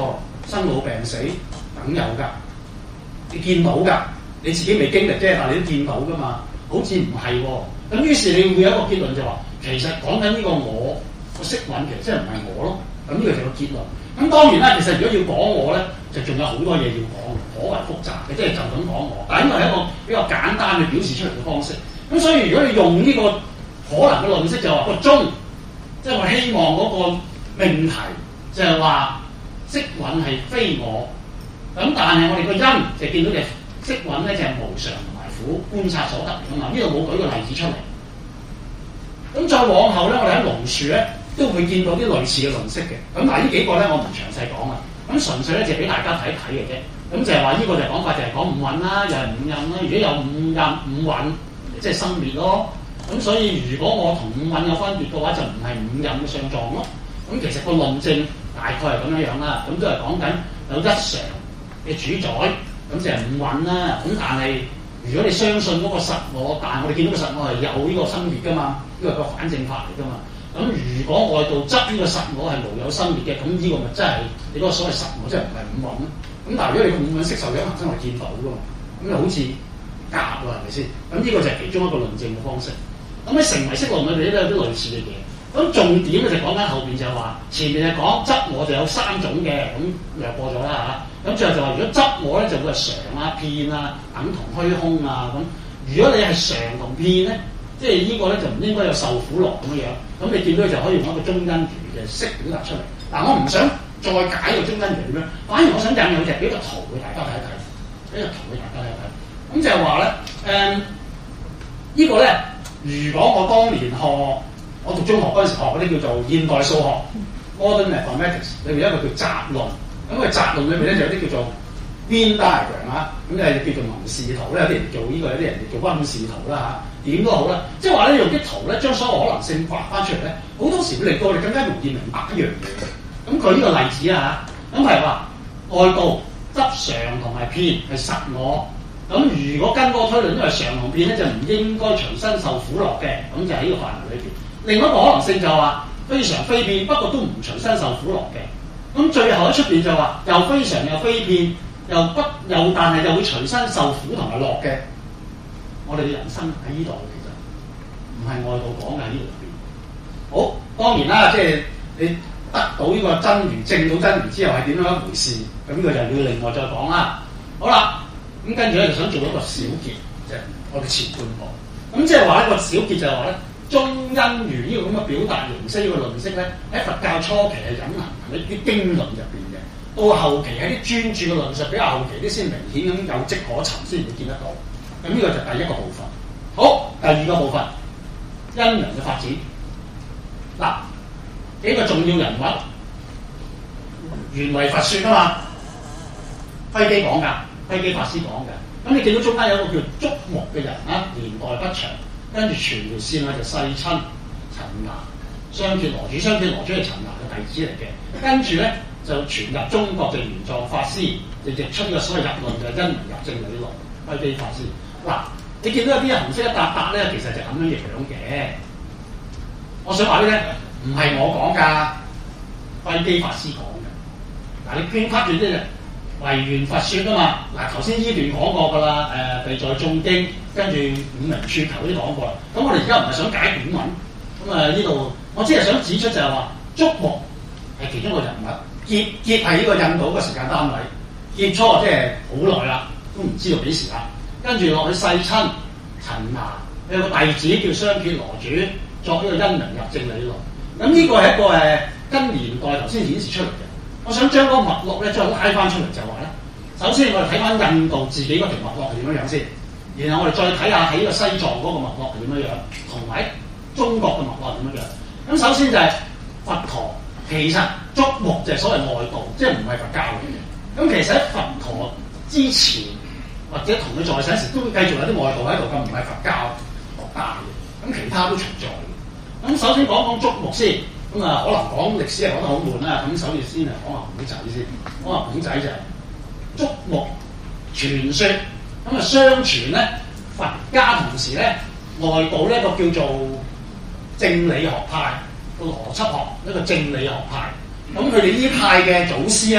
生老病死梗有㗎，你見到㗎，你自己未經歷啫，但係你都見到㗎嘛。好似唔係喎，咁於是你會有一個結論就話，其實講緊呢個我個色蘊其實即係唔係我咯。咁呢個就係個結論。咁當然啦，其實如果要講我咧，就仲有好多嘢要講，頗為複雜嘅，即係就咁講我。但係因為係一個比較簡單嘅表示出嚟嘅方式。咁所以如果你用呢個可能嘅論式，就話個中，即係我希望嗰個命題就係話色蘊係非我。咁但係我哋個因就見到嘅色蘊咧就係無常同埋苦觀察所得嚟㗎嘛。呢度冇舉個例子出嚟。咁再往後咧，我哋喺龍樹咧都會見到啲類似嘅論式嘅。咁但係呢幾個咧，我唔詳細講啦。咁純粹咧就俾大家睇睇嘅啫。咁就係話呢個就係講法，就係講五蘊啦，又係五蘊啦。如果有五蘊五蘊，即係生滅咯。咁所以如果我同五蘊有分別嘅話，就唔係五蘊嘅相狀咯。咁其實個論證大概係咁樣樣啦。咁都係講緊有一常嘅主宰，咁就係五蘊啦。咁但係如果你相信嗰個實我，但係我哋見到個實我係有呢個生滅㗎嘛，呢個係個反證法嚟㗎嘛。咁如果外道執呢個實我係無有生滅嘅，咁呢個咪真係你嗰個所謂實我，即係唔係五蘊咯。咁但係如果你個五蘊色受想行識係見到㗎嘛，咁就好似夾喎，係咪先？咁呢個就係其中一個論證嘅方式。咁喺成唯識論裏邊都有啲類似嘅嘢。咁重點咧就講緊後邊就係話，前面係講執我就有三種嘅，咁略過咗啦嚇。咁最後就話，如果執我咧就會係常啊、遍啊、等同虛空啊咁。如果你係常同遍咧，即係呢個咧就唔應該有受苦樂咁樣。咁你見到就可以用一個中因緣嘅識表達出嚟。嗱，我唔想再解個中因緣點樣，反而我想引用就係俾個圖俾大家睇一睇，俾個圖俾大家睇一睇。咁就係話咧，誒、嗯這個、呢個咧，如果我當年學我讀中學嗰陣時學嗰啲叫做現代數學 （Modern Mathematics） 裏面有一個叫雜論。咁個雜論裏面咧就有啲叫做 Venn diagram 啊，咁就係叫做文視圖咧，有啲人做呢、這個，有啲人叫溫視圖啦嚇。點都好啦，即係話咧用啲圖咧將所有可能性畫翻出嚟咧，好多時會令到我哋更加容易明白一樣嘢。咁舉呢個例子啊嚇，咁係話外道執常同埋遍係實我。咁如果跟嗰個推論，因為常同遍咧就唔應該隨身受苦樂嘅，咁就喺呢個範圍裏邊。另一個可能性就話非常非遍，不過都唔隨身受苦樂嘅。咁最後喺出邊就話又非常又非遍，又不又但係又會隨身受苦同埋樂嘅。我哋嘅人生喺呢度其實唔係外道講嘅，喺呢度入邊。好，當然啦，即係你得到呢個真如，證到真如之後係點樣一回事？咁呢個就要另外再講啦。好啦，咁跟住咧就想做一個小結，即係我哋前半部。咁即係話一個小結就係話咧，中因緣呢個咁嘅表達形式，呢個論式咧喺佛教初期係隱含喺啲經論入邊嘅，到後期喺啲專注嘅論述比較後期啲先明顯咁有跡可尋，先會見得到。咁呢個就第一個部分。好，第二個部分，因緣嘅發展。嗱，幾個重要人物，原為佛說啊嘛，輝基講㗎，輝基法師講嘅。咁你見到中間有一個叫竹木嘅人啊，年代不詳，跟住全條線咧就世親陳那，雙羯羅主，雙羯羅主係陳那嘅弟子嚟嘅。跟住咧就傳入中國嘅玄奘法師，就譯出呢個所謂入論嘅因緣入證理論，輝基法師。嗱，你見到有啲紅色一笪笪咧，其實就咁樣樣嘅。我想話俾你聽，唔係我講㗎，輝基法師講嘅。嗱，你偏忽住啲嘅唯緣佛說啊嘛。嗱，頭先呢段講過㗎啦，誒、呃，地在眾經，跟住五明處求都講過啦。咁我哋而家唔係想解古文，咁啊呢度我只係想指出就係話，竹木係其中一個人物，劫劫係呢個印度嘅時間單位，劫初即係好耐啦，都唔知道幾時啦。跟住落去世親陳那，有個弟子叫雙羯羅主，作呢個因緣入證理論。咁呢個係一個誒跟年代頭先顯示出嚟嘅。我想將嗰個脈絡咧再拉翻出嚟，就話咧，首先我哋睇翻印度自己嗰條脈絡係點樣樣先，然後我哋再睇下喺呢個西藏嗰個脈絡係點樣樣，同埋中國嘅脈絡係點樣樣。咁首先就係佛陀，其實竹木就係所謂外道，即係唔係佛教嚟嘅。咁其實喺佛陀之前，或者同佢在世時都會繼續有啲外道喺度，咁唔係佛教學家嘅，咁其他都存在嘅。咁首先講講竹木先，咁啊可能講歷史係講得好悶啦，咁首先先嚟講下古仔先。講下古仔就係竹木傳說，咁啊相傳咧佛家同時咧外道呢一個叫做正理學派，個邏輯學一個正理學派。咁佢哋呢派嘅祖師咧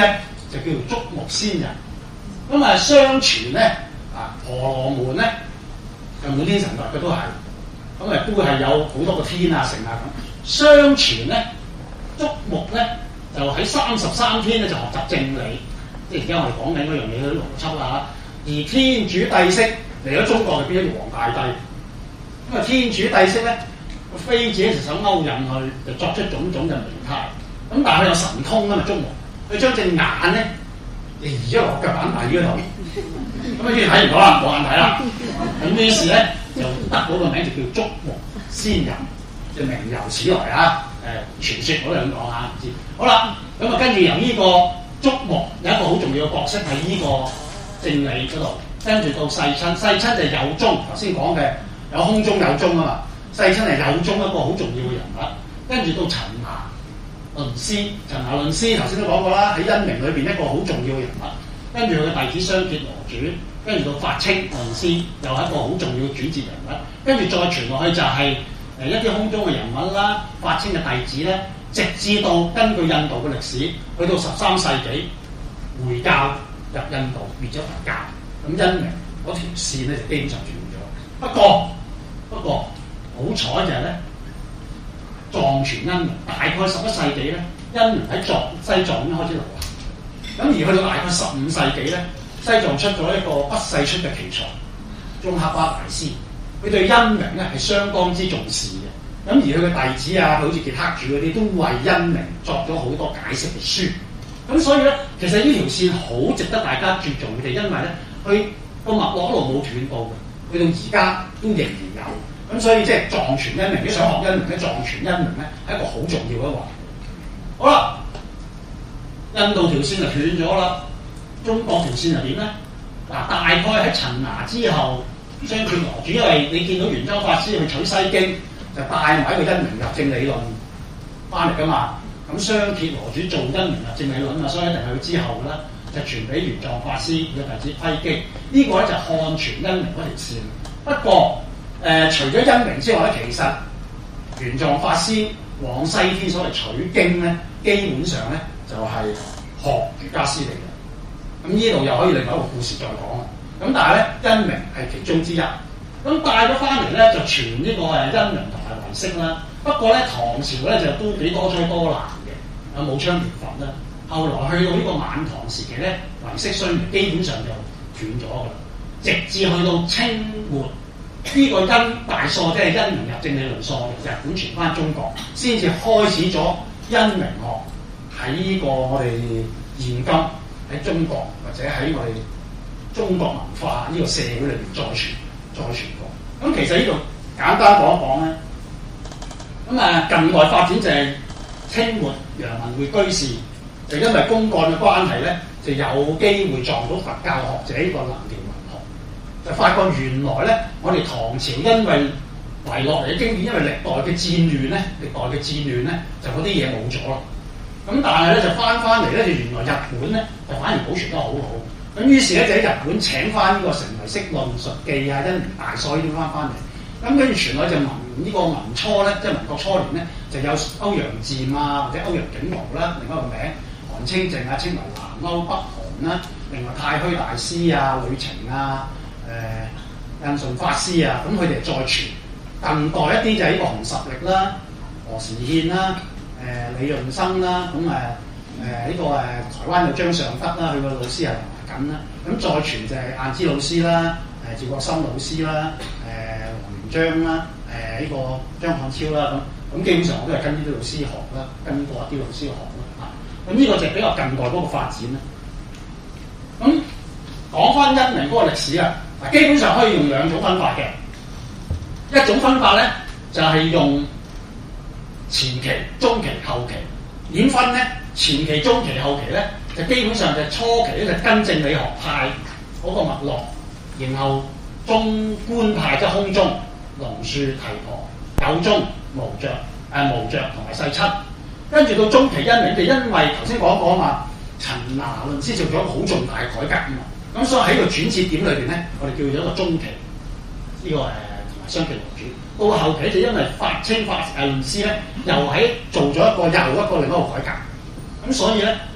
就叫做竹木仙人。咁啊，相傳咧啊，婆羅門咧就滿天神佛嘅都係，咁啊都係有好多個天啊、城啊咁。相傳咧，竹木咧就喺三十三天咧就學習正理，即係而家我哋講緊嗰樣嘢嗰啲邏輯啦。而天主帝釋嚟咗中國就變咗條皇大帝。咁啊，天主帝釋咧個妃子咧就想勾引佢，就作出種種嘅名態。咁但係佢有神通啊嘛，竹木，佢將隻眼咧移咗落腳板底嗰度，咁啊，於是睇唔到啦，冇眼睇啦。咁於是咧就得嗰個名就叫竹木仙人，就名由此來啊。誒，傳説我都係咁講嚇，唔知。好啦，咁啊，跟住由呢個竹木有一個好重要嘅角色喺呢個正理嗰度，跟住到世親，世親就有宗，頭先講嘅有空中有宗啊嘛，世親係有宗一個好重要嘅人物，跟住到陳牙論師，陳牙論師頭先都講過啦，喺因明裏邊一個好重要嘅人物，跟住佢嘅弟子雙羯羅主，跟住到法清論師又係一個好重要嘅主節人物，跟住再傳落去就係、是、誒一啲空中嘅人物啦，法清嘅弟子咧，直至到根據印度嘅歷史，去到十三世紀回教入印度滅咗佛教，咁因明嗰條線咧就基本上斷咗。不過不過好彩就係咧。藏傳因明大概十一世紀咧，因明喺藏西藏已經開始流行。咁而去到大概十五世紀咧，西藏出咗一個不世出嘅奇才，宗喀巴大師。佢對因明咧係相當之重視嘅。咁而佢嘅弟子啊，好似傑克柱嗰啲，都為因明作咗好多解釋嘅書。咁所以咧，其實呢條線好值得大家注重嘅，因為咧，佢個脈絡一路冇斷到嘅，去到而家都仍然有。咁所以即係藏傳因明，如果想學因明咧，藏傳因明咧係一個好重要嘅一環。好啦，印度條線就斷咗啦，中國條線又點咧？嗱，大概喺陳牙之後，雙羯羅主，因為你見到玄奘法師去取西經，就帶埋一個因明入正理論翻嚟噶嘛。咁雙羯羅主做因明入正理論啊，所以一定係佢之後啦，就傳俾玄奘法師嘅弟子窺基。呢、這個咧就係漢傳因明嗰條線。不過，誒、呃、除咗因明之外咧，其實玄奘法師往西天所謂取經咧，基本上咧就係、是、學瑜伽師嚟嘅。咁呢度又可以另外一個故事再講啦。咁但係咧，因明係其中之一。咁帶咗翻嚟咧，就傳呢個誒因明同埋唯識啦。不過咧，唐朝咧就都幾多災多難嘅，有武昌滅佛啦。後來去到呢個晚唐時期咧，唯識衰微，基本上就斷咗㗎啦。直至去到清末。呢個因大疏，即係因明入正理論疏，日本傳翻中國，先至開始咗因明學喺呢個我哋現今喺中國或者喺我哋中國文化呢個社會裏邊再傳再傳播。咁其實呢度簡單講一講咧，咁啊近代發展就係清末楊文匯居士，就因為公幹嘅關係咧，就有機會撞到佛教學者呢個南條文學。就發覺原來咧，我哋唐朝因為遺落嚟嘅經典，因為歷代嘅戰亂咧，歷代嘅戰亂咧，就嗰啲嘢冇咗啦。咁但係咧就翻翻嚟咧，就原來日本咧就反而保存得好好。咁於是咧就喺日本請翻呢個成唯識論述記啊、因明大疏呢啲翻翻嚟。咁跟住傳來就民呢個民初咧，即係民國初年咧，就有歐陽漸啊或者歐陽竟無啦，另一個名韓清靜啊，稱為南歐北韓啦。另外太虛大師啊、呂澄啊。誒印順法師啊，咁佢哋再傳近代一啲就係呢個熊十力啦、何時憲啦、誒、呃、李潤生啦，咁誒誒呢個誒台灣嘅張尚德啦，佢個老師係劉華錦啦，咁再傳就係晏之老師啦、誒趙國深老師啦、誒黃元章啦、誒呢個張漢超啦，咁咁基本上我都係跟呢啲老師學啦，跟過一啲老師學啦，嚇咁呢個就比較近代嗰個發展啦。咁講翻因明嗰個歷史啊！嗱，基本上可以用兩種分法嘅，一種分法咧就係、是、用前期、中期、後期點分咧？前期、中期、後期咧，就基本上就初期咧就跟正理學派嗰個脈絡，然後中觀派即係空中、龍樹、提婆、有宗、無著、誒無著同埋世親，跟住到中期因明就因為頭先講過啊嘛，陳牙論師做咗一個好重大嘅改革啊嘛。咁所以喺個轉折點裏邊咧，我哋叫做一個中期，呢、這個誒同埋雙羯羅主。到後期就因為法清法誒論師咧，又喺做咗一個又一個另一個改革。咁所以咧，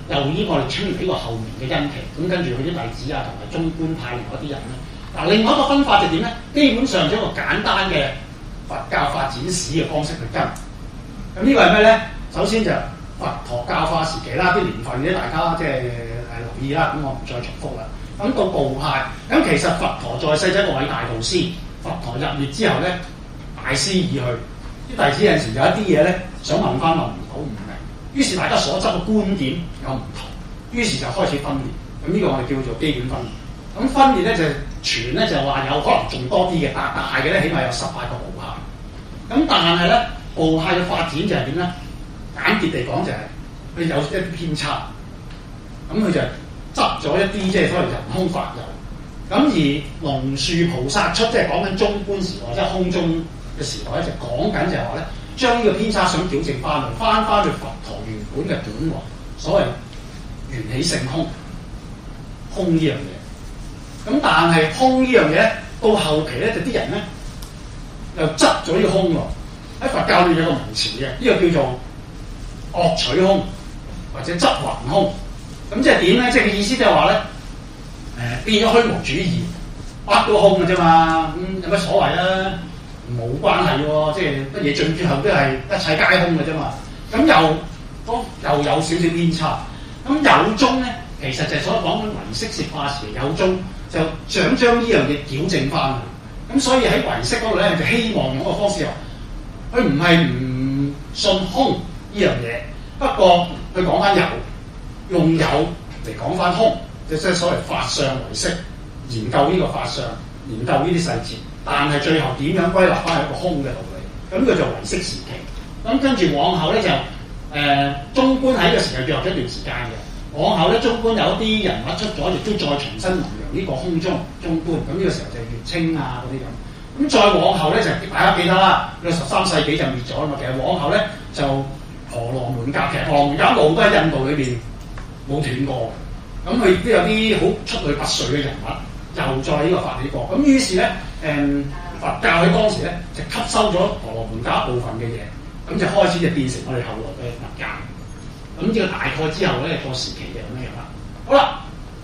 又以我哋稱呢個後面嘅殷期，咁跟住佢啲弟子啊同埋中觀派另外啲人咧。嗱，另外一個分法就點咧？基本上就一個簡單嘅佛教發展史嘅方式去跟。咁呢個係咩咧？首先就佛陀教化時期啦，啲年份咧大家即係誒留意啦，咁我唔再重複啦。咁到部派，咁其實佛陀在世就係一個偉大導師，佛陀入滅之後咧，大師已去，啲弟子有陣時有一啲嘢咧想問翻問唔到唔明，於是大家所執嘅觀點有唔同，於是就開始分裂。咁呢個我哋叫做基本分裂。咁分裂咧就傳咧就話有可能仲多啲嘅，但係大嘅咧起碼有十八個部派。咁但係咧部派嘅發展就係點咧？簡潔地講就係佢有一啲偏差，咁佢就執咗一啲即係所謂人空法有。咁而龍樹菩薩出即係講緊中觀時代，即係空中嘅時代咧，就講緊就係話咧，將呢個偏差想矯正翻嚟，翻翻去佛陀原本嘅本來，所謂緣起性空，空呢樣嘢。咁但係空呢樣嘢咧，到後期咧就啲人咧又執咗呢個空喎。喺佛教裏有個名詞嘅，呢、這個叫做惡取空或者執還空。咁即係點咧？即係嘅意思即係話咧，誒、呃、變咗虛無主義，挖到空嘅啫嘛。咁、嗯、有乜所謂啊？冇關係喎，即係乜嘢最最後都係一切皆空嘅啫嘛。咁又都又有少少偏差。咁有宗咧，其實就係所講嘅唯識攝化時期有宗，就想將呢樣嘢矯正翻去。咁所以喺唯識嗰度咧，就希望用一個方式話，佢唔係唔信空呢樣嘢，不過佢講翻有，用有嚟講翻空，就即係所謂法相唯識，研究呢個法相，研究呢啲細節，但係最後點樣歸納翻係一個空嘅道理。咁呢個就唯識時期。咁跟住往後咧就誒、呃、中觀喺呢個時候約咗一段時間嘅。往後咧中觀有啲人物出咗，亦都再重新弘揚呢個空中中觀。咁呢個時候就係月稱啊嗰啲咁。咁再往後咧就大家記得啦，呢個十三世紀就滅咗啦嘛。其實往後咧就婆羅門教，其實婆羅門教一路都喺印度裏邊冇斷過。咁佢亦都有啲好出類拔萃嘅人物，又再呢個發起過。咁於是咧，誒、嗯、佛教喺當時咧就吸收咗婆羅門教一部分嘅嘢，咁就開始就變成我哋後來嘅佛教。咁呢個大概之後咧個時期就咁樣樣啦。好啦，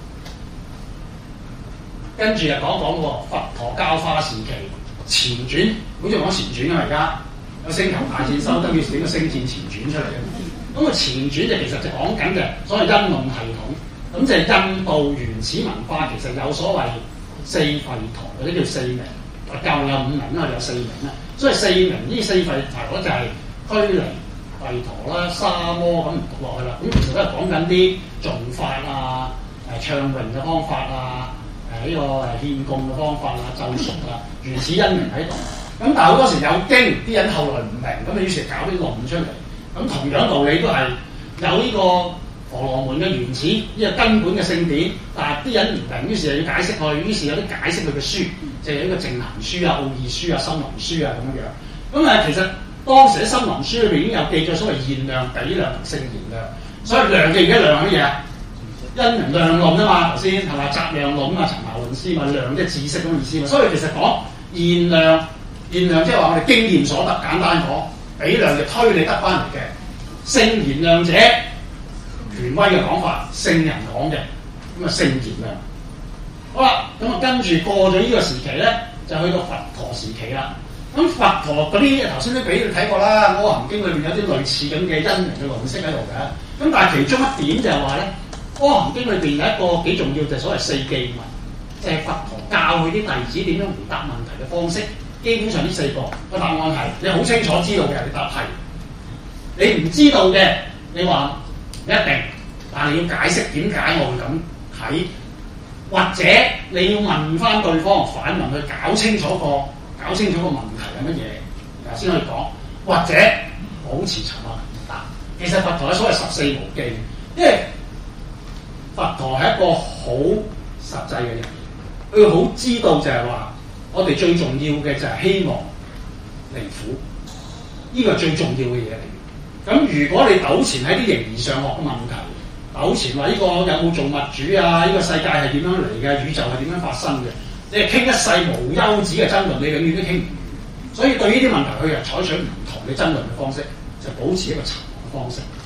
跟住就講講喎佛陀教化時期前傳，好似講前傳啊，而家有星球大戰收得，於是整個星戰前傳出嚟嘅。咁個前傳就其實就講緊嘅所謂因論系統。咁就係印度原始文化其實有所謂四吠陀或者叫四明，佛教有五明啦，有四明啦。所以四明呢四吠陀就係拘離、吠陀啦、沙摩咁讀落去啦。咁其實都係講緊啲誦法啊、誒唱詠嘅方法啊、誒、這、呢個誒獻供嘅方法啊、咒術啊，原始因明喺度。咁但係好多時有經，啲人後來唔明，咁於是搞啲論出嚟。咁同樣道理都係有呢、這個。婆羅門嘅原始呢、這個根本嘅聖典，但係啲人唔明，於是又要解釋佢，於是有啲解釋佢嘅書，就係、是、呢個淨行書啊、奧義書啊、森林書啊咁樣樣。咁啊，其實當時喺森林書裏邊已經有記載所謂現量、比量同聖現量。所謂量嘅而家量係乜嘢啊？因明量論啊嘛，頭先係咪雜量論啊？陳茅論師嘛，量即係知識咁嘅意思嘛。所以其實講現量，現量即係話我哋經驗所得，簡單講，比量就推理得翻嚟嘅。聖現量者。權威嘅講法，聖人講嘅，咁啊聖賢量。好啦，咁啊跟住過咗呢個時期咧，就去到佛陀時期啦。咁佛陀嗰啲頭先都俾你睇過啦，《阿含經》裏邊有啲類似咁嘅因明嘅論式喺度嘅。咁但係其中一點就係話咧，《阿含經》裏邊有一個幾重要，就係所謂四記文，就係、是、佛陀教佢啲弟子點樣回答問題嘅方式。基本上呢四個個答案係你好清楚知道嘅，你答係；你唔知道嘅，你話。一定，但係你要解釋點解我會咁睇，或者你要問翻對方反問佢，搞清楚個搞清楚個問題係乜嘢，先可以講，或者保持沉默唔答。其實佛陀係所謂十四無記，因為佛陀係一個好實際嘅人，佢好知道就係話，我哋最重要嘅就係希望離苦，呢個係最重要嘅嘢嚟。咁如果你糾纏喺啲形而上學嘅問題，糾纏話呢個有冇做物主啊？呢、這個世界係點樣嚟嘅？宇宙係點樣發生嘅？你係傾一世無休止嘅爭論，你永遠都傾唔完。所以對呢啲問題，佢係採取唔同嘅爭論嘅方式，就保持一個沉默嘅方式。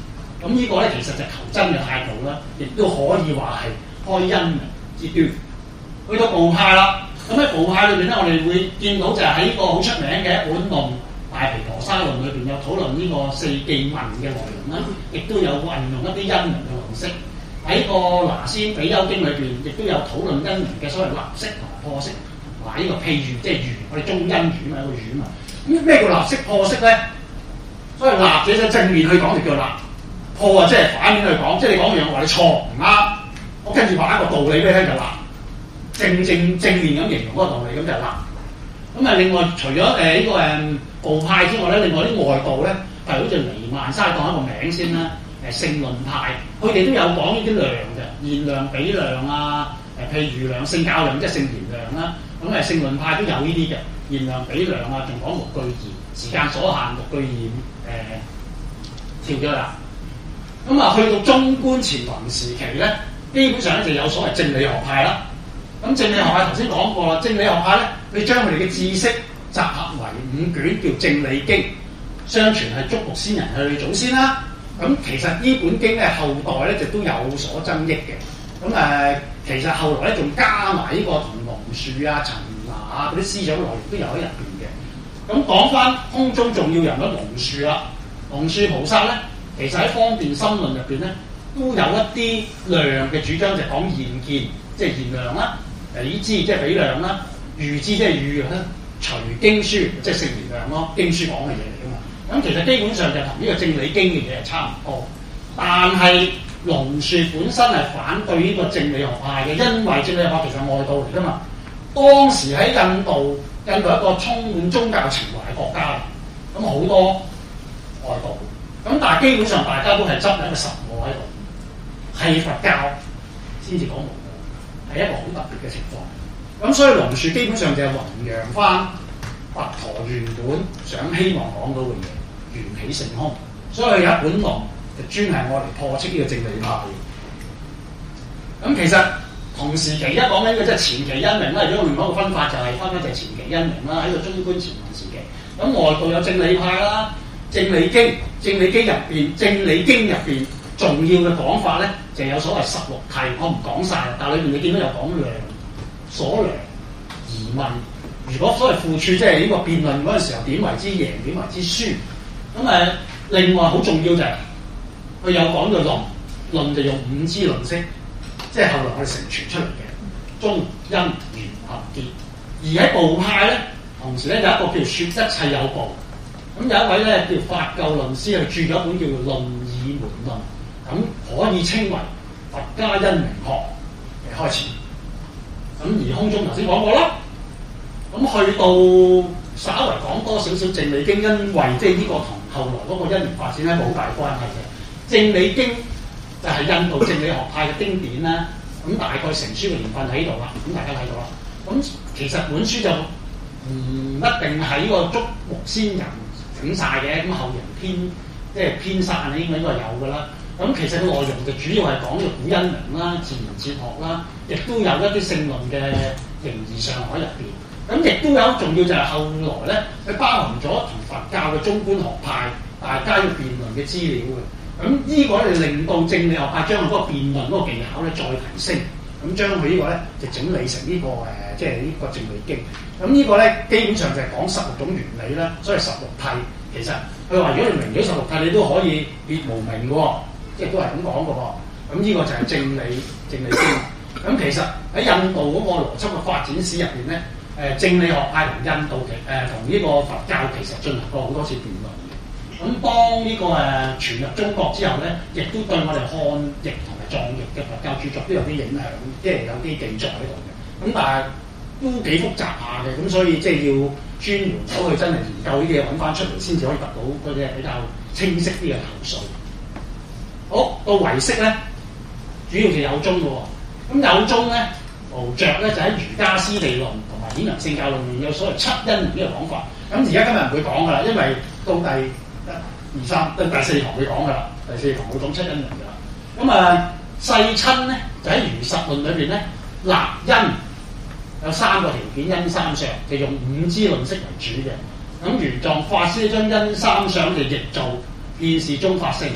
咁呢個咧其實就求真嘅態度啦，亦都可以話係開因明之端。去到部派啦，咁喺部派裏邊咧，我哋會見到就係喺呢個好出名嘅一本論《大毗婆沙論》裏邊有討論呢個四記問嘅內容啦，亦都有運用一啲因明嘅論式。喺個拿仙比丘經裏邊，亦都有討論因明嘅所謂立式同埋破式。嗱，呢個譬喻即係喻，我哋中因喻嘛，有個喻嘛。咁咩叫立式破式咧？所謂立者就正面去講就叫立，破啊即係反面去講，即係你講樣話你錯唔啱，我跟住話一個道理俾你聽就立，正正正面咁形容嗰個道理咁就立。咁啊，另外除咗誒呢個誒部派之外咧，另外啲外道咧，係好似彌曼沙當一個名先啦。誒性論派，佢哋都有講呢啲量嘅，現量、比量啊，誒譬如量、性較量即係性言量啦。咁誒性論派都有呢啲嘅，現量、比量啊，仲講六句言，時間所限六句言誒跳咗啦。咁啊，去到中觀前弘時期咧，基本上咧就有所謂正理學派啦。咁正理學派頭先講過啦，正理學派咧，佢將佢哋嘅知識集合為五卷，叫《正理經》，相傳係竺木仙人係佢祖先啦。咁其實呢本經咧後代咧就都有所增益嘅。咁誒、呃，其實後來咧仲加埋呢個同龍樹啊、陳那啊嗰啲思想內容都有喺入邊嘅。咁講翻空中重要人物龍樹啦，龍樹菩薩咧，其實喺《方便心論》入邊咧都有一啲量嘅主張，就講現見，即係現量啦；比知即係比量啦；喻知即係喻啦；隨經書即係聖言量咯，經書講嘅嘢嚟㗎嘛。咁其實基本上就同呢個正理經嘅嘢係差唔多，但係龍樹本身係反對呢個正理學派嘅，因為正理學派其實係外道嚟㗎嘛。當時喺印度，印度一個充滿宗教情懷嘅國家嚟，咁好多外道，咁但係基本上大家都係執緊個實我喺度，係佛教先至講無我，係一個好特別嘅情況。咁所以龍樹基本上就係弘揚翻佛陀原本想希望講到嘅嘢，緣起性空，所以有一本論就專係我嚟破斥呢個正理派嘅。咁其實同時期一講緊嘅即係前期因明啦，如果另外一個分法就係分翻就係前期因明啦，喺個中觀前弘時期。咁外道有正理派啦，正理經，正理經入邊，正理經入邊重要嘅講法咧，就有所謂十六諦，我唔講晒啦，但係裏面你見到有講量、所量、疑問。如果所謂附處，即係呢個辯論嗰陣時候，點為之贏，點為之輸？咁誒，另外好重要就係、是、佢有講到論，論就用五支論式，即係後來我哋成傳出嚟嘅中因緣合結。而喺部派咧，同時咧有一個叫説一切有部，咁有一位咧叫法救論師，佢著咗一本叫做《論議門論》，咁可以稱為佛家因明學嘅開始。咁而空中頭先講過啦。咁去到稍為講多少少正理經，因為即係呢個同後來嗰個因緣發展咧冇好大關係嘅。正理經就係印度正理學派嘅經典啦，咁大概成書嘅年份喺度啦，咁大家睇到啦。咁其實本書就唔一定係呢個竺木仙人整晒嘅，咁後人編即係編散應該應該有㗎啦。咁其實個內容就主要係講呢個古因明啦、自然哲學啦，亦都有一啲性論嘅形而上海入邊。咁亦都有重要就係後來咧，佢包含咗同佛教嘅中觀學派大家要辯論嘅資料嘅。咁呢個咧令到正理學派將佢嗰個辯論嗰個技巧咧再提升，咁將佢呢個咧就整理成呢、這個誒，即係呢個正理經。咁呢個咧基本上就係講十六種原理啦，所以十六諦其實佢話如果你明咗十六諦，你都可以別無明嘅喎，即係都係咁講嘅喎。咁呢個就係正理正理經。咁其實喺印度嗰個邏輯嘅發展史入邊咧。誒正理學派同印度其誒同呢個佛教其實進行過好多次辯論嘅。咁當呢個誒傳入中國之後咧，亦都對我哋漢譯同埋藏譯嘅佛教著作都有啲影響，即係有啲記載喺度嘅。咁但係都幾複雜下嘅，咁所以即係要專門走去真係研究呢啲嘢，揾翻出嚟先至可以得到嗰啲比較清晰啲嘅頭緒。好，到唯識咧，主要就有宗嘅喎。咁有宗咧，無著咧就喺瑜伽師地論同埋顯揚聖教論裏面有所謂七因緣呢個講法。咁而家今日唔會講噶啦，因為到第一、二、三到第四堂會講噶啦，第四堂會講七因緣噶啦。咁啊，世親咧就喺如實論裏邊咧，立因有三個條件，因三相，就用五支論式為主嘅。咁玄奘法師將因三相就譯做現事中法性同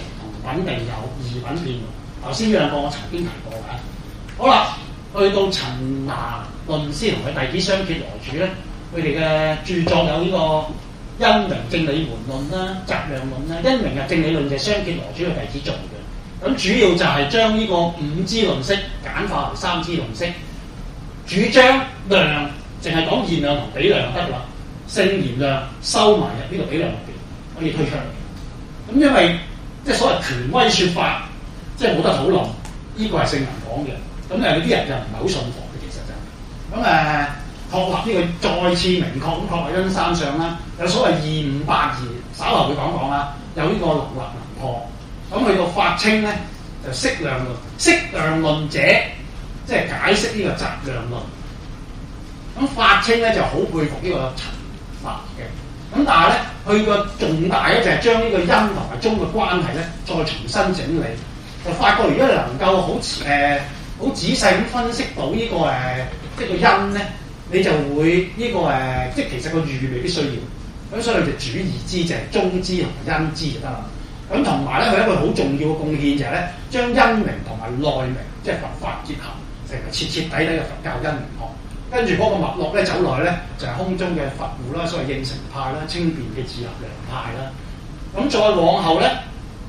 品定有，二品變。頭先呢兩個我曾經提過嘅。好啦，去到陳拿論師同佢弟子雙羯羅主咧，佢哋嘅著作有呢、這個因明正理門論啦、質量論啦。因明嘅正理論就係雙羯羅主嘅弟子做嘅。咁主要就係將呢個五支論式簡化為三支論式，主張量淨係講現量同比量就得啦，聖言量收埋入呢個比量入邊，可以推出嚟。咁因為即係所謂權威説法，即係冇得討論，呢、這個係聖人講嘅。咁誒，有啲人就唔係好信服嘅，其實就咁誒，確立呢個再次明確咁確立因三相啦。有所謂二五八二，稍後會講講啦。有呢個能立能破。咁去到法稱咧，就釋量論。釋量論者，即係解釋呢個質量論。咁法稱咧就好佩服呢個陳法嘅。咁但係咧，佢個重大咧就係將呢個因同埋中嘅關係咧，再重新整理，就發覺如果你能夠好誒好仔細咁分析到呢、這個誒、呃、即係個因咧，你就會呢、這個誒、呃、即係其實個喻未必需要。咁所以佢就主義之就係中之同埋因之就得啦。咁同埋咧，佢一個好重要嘅貢獻就係咧，將因明同埋內明，即係佛法結合，成為徹徹底底嘅佛教因明學。跟住嗰個脈絡咧走落去咧，就係、是、空中嘅佛護啦，所謂應成派啦、清辯嘅自立良派啦。咁再往後咧，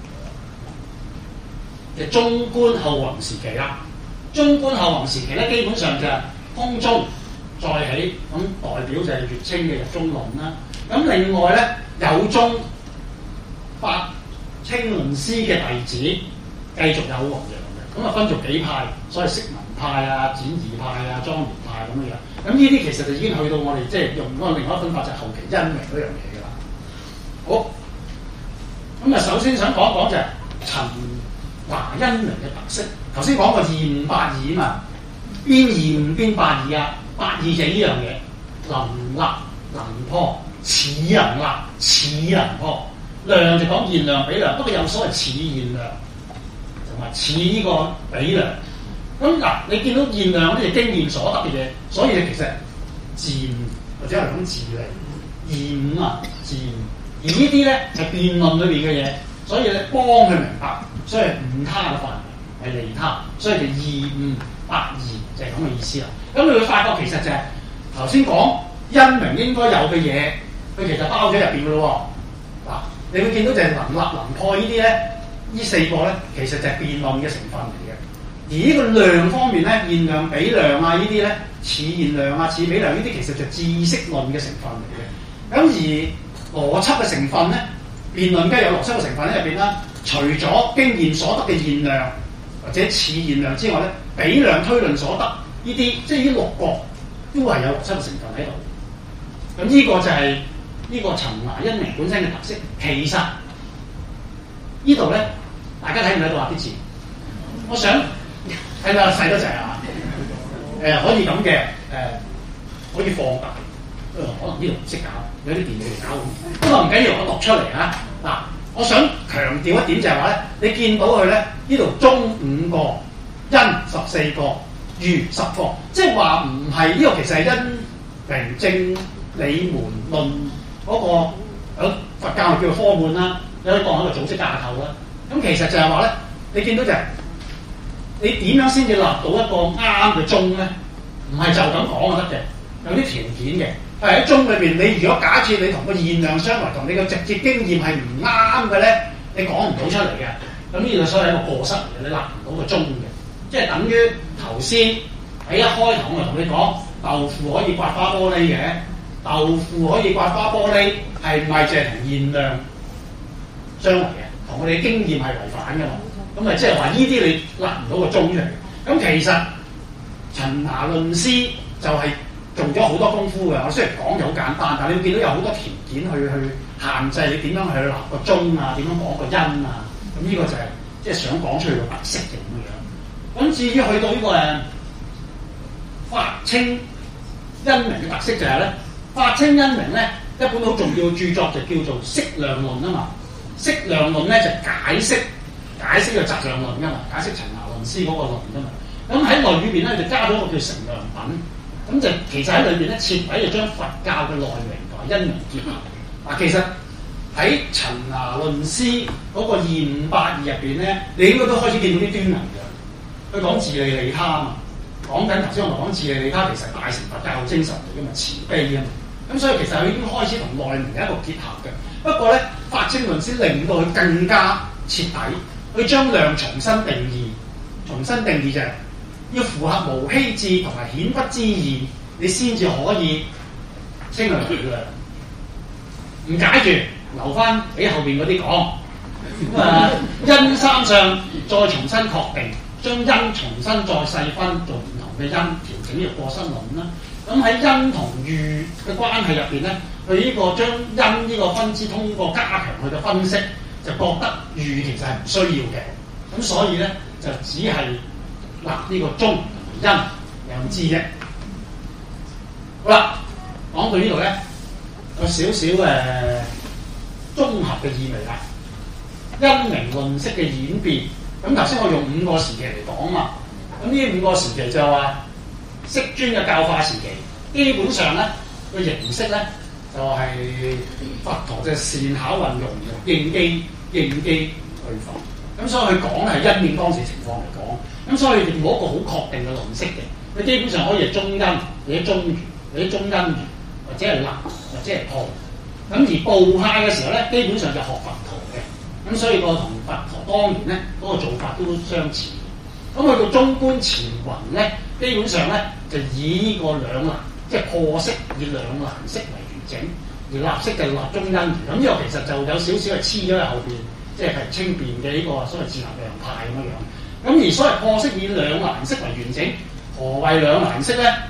就中觀後弘時期啦。中觀後弘時期咧，基本上就係空中再起，咁代表就係月稱嘅入中論啦。咁另外咧，有中法清論師嘅弟子繼續有弘揚嘅，咁啊分做幾派，所謂釋文派啊、展義派啊、莊嚴派咁樣樣。咁呢啲其實就已經去到我哋即係用嗰個另外一分法，就係後期因明嗰樣嘢㗎啦。好，咁啊首先想講一講就係陳拿因明嘅特色。頭先講過二五八二啊嘛，邊二五邊八二啊？八二就係呢樣嘢，能立能破，似能立似能破。量就講現量比量，不過有所謂似現量同埋似呢個比量。咁嗱，你見到現量嗰啲係經驗所得嘅嘢，所以其實自悟或者係講自利。二五啊，自悟。而呢啲咧係辯論裏邊嘅嘢，所以咧幫佢明白，所以誤他嘅範圍係利他，所以就二五八二就係咁嘅意思啦。咁你會發覺其實就係頭先講因明應該有嘅嘢，佢其實包咗入邊嘅咯喎。嗱，你會見到就係能立能破呢啲咧，呢四個咧其實就係辯論嘅成分嚟嘅。而呢個量方面咧，現量比量啊呢啲咧，似現量啊似比量呢啲，其實就知識論嘅成分嚟嘅。咁而邏輯嘅成分咧，辯論梗係有邏輯嘅成分喺入邊啦。除咗經驗所得嘅現量或者似現量之外咧，比量推論所得呢啲，即係呢六個都係有邏輯嘅成分喺度。咁呢個就係呢個陳拿因明本身嘅特色。其實呢度咧，大家睇唔睇到啊啲字？我想睇下細得滯啊！誒、呃、可以咁嘅誒，可以放大。呃、可能呢度唔識搞，有啲電腦嚟搞。不過唔緊要，我讀出嚟嚇。嗱，我想強調一點就係話咧，你見到佢咧，呢度中五個，因十四個，喻十個，即係話唔係呢個其實係因明正理門論嗰個有佛教叫做科門啦，你可以當係一個組織架構啦。咁其實就係話咧，你見到就係、是、你點樣先至立到一個啱嘅宗咧？唔係就咁講就得嘅，有啲條件嘅。喺宗裏邊，你如果假設你同個現量相違，同你嘅直接經驗係唔啱嘅咧，你講唔到出嚟嘅。咁呢個所以係一個過失嚟嘅，你立唔到個宗嘅。即係等於頭先喺一開頭我同你講，豆腐可以刮花玻璃嘅，豆腐可以刮花玻璃係唔係淨係同現量相違嘅？同我哋嘅經驗係違反嘅嘛。咁咪即係話呢啲你立唔到個宗出嚟。咁其實陳拿論師就係、是。做咗好多功夫嘅，我雖然講就好簡單，但係你會見到有好多條件去去限制你點樣去立個宗啊，點樣講個因啊，咁呢個就係即係想講出去嘅特色嘅咁樣樣。咁至於去到呢個誒法稱因明嘅特色就係、是、咧，法稱因明咧一本好重要嘅著作就叫做釋量論啊嘛。釋量論咧就解釋解釋個質量論噶嘛，解釋陳拿論師嗰個論噶嘛。咁喺內裏邊咧就加咗一個叫成量品。咁就其實喺裏邊咧，徹底就將佛教嘅內明同埋因明結合。嗱，其實喺陳牙論詩嗰個二五八二入邊咧，你應該都開始見到啲端倪嘅。佢講自利利他啊嘛，講緊頭先我講自利利他，其實係大乘佛教精神嚟嘅嘛，慈悲啊嘛。咁所以其實佢已經開始同內面有一個結合嘅。不過咧，法清論師令到佢更加徹底，佢將量重新定義，重新定義就係要符合無希智同埋顯不之意，你先至可以稱佢為量。唔解住，留翻俾後邊嗰啲講。咁啊，因三相再重新確定，將因重新再細分做唔同嘅因，調整呢個過失論啦。咁喺因同喻嘅關係入邊咧，佢呢個將因呢個分支通過加強佢嘅分析，就覺得喻其實係唔需要嘅。咁所以咧就只係立呢個中因兩支啫。好啦，講到呢度咧，有少少誒綜合嘅意味啦。因明論釋嘅演變，咁頭先我用五個時期嚟講嘛，咁呢五個時期就係話釋尊嘅教化時期，基本上咧個形式咧就係、是、佛陀嘅善巧運用嘅應機應機對法，咁所以佢講係因應當時情況嚟講，咁所以冇一個好確定嘅論釋嘅，佢基本上可以係中因，或者中喻，或者中因喻，或者係立，或者係破。咁而部派嘅時候咧，基本上就學佛陀嘅，咁所以個同佛陀當年咧嗰、那個做法都相似。咁去到中觀禪雲咧，基本上咧就以呢個兩難，即係破釋以兩難釋為完整，而立釋就立中因喻。咁呢個其實就有少少係黐咗喺後邊，即係係清辯嘅呢個所謂智能量派咁樣樣。咁而所謂破釋以兩難釋為完整，何謂兩難釋咧？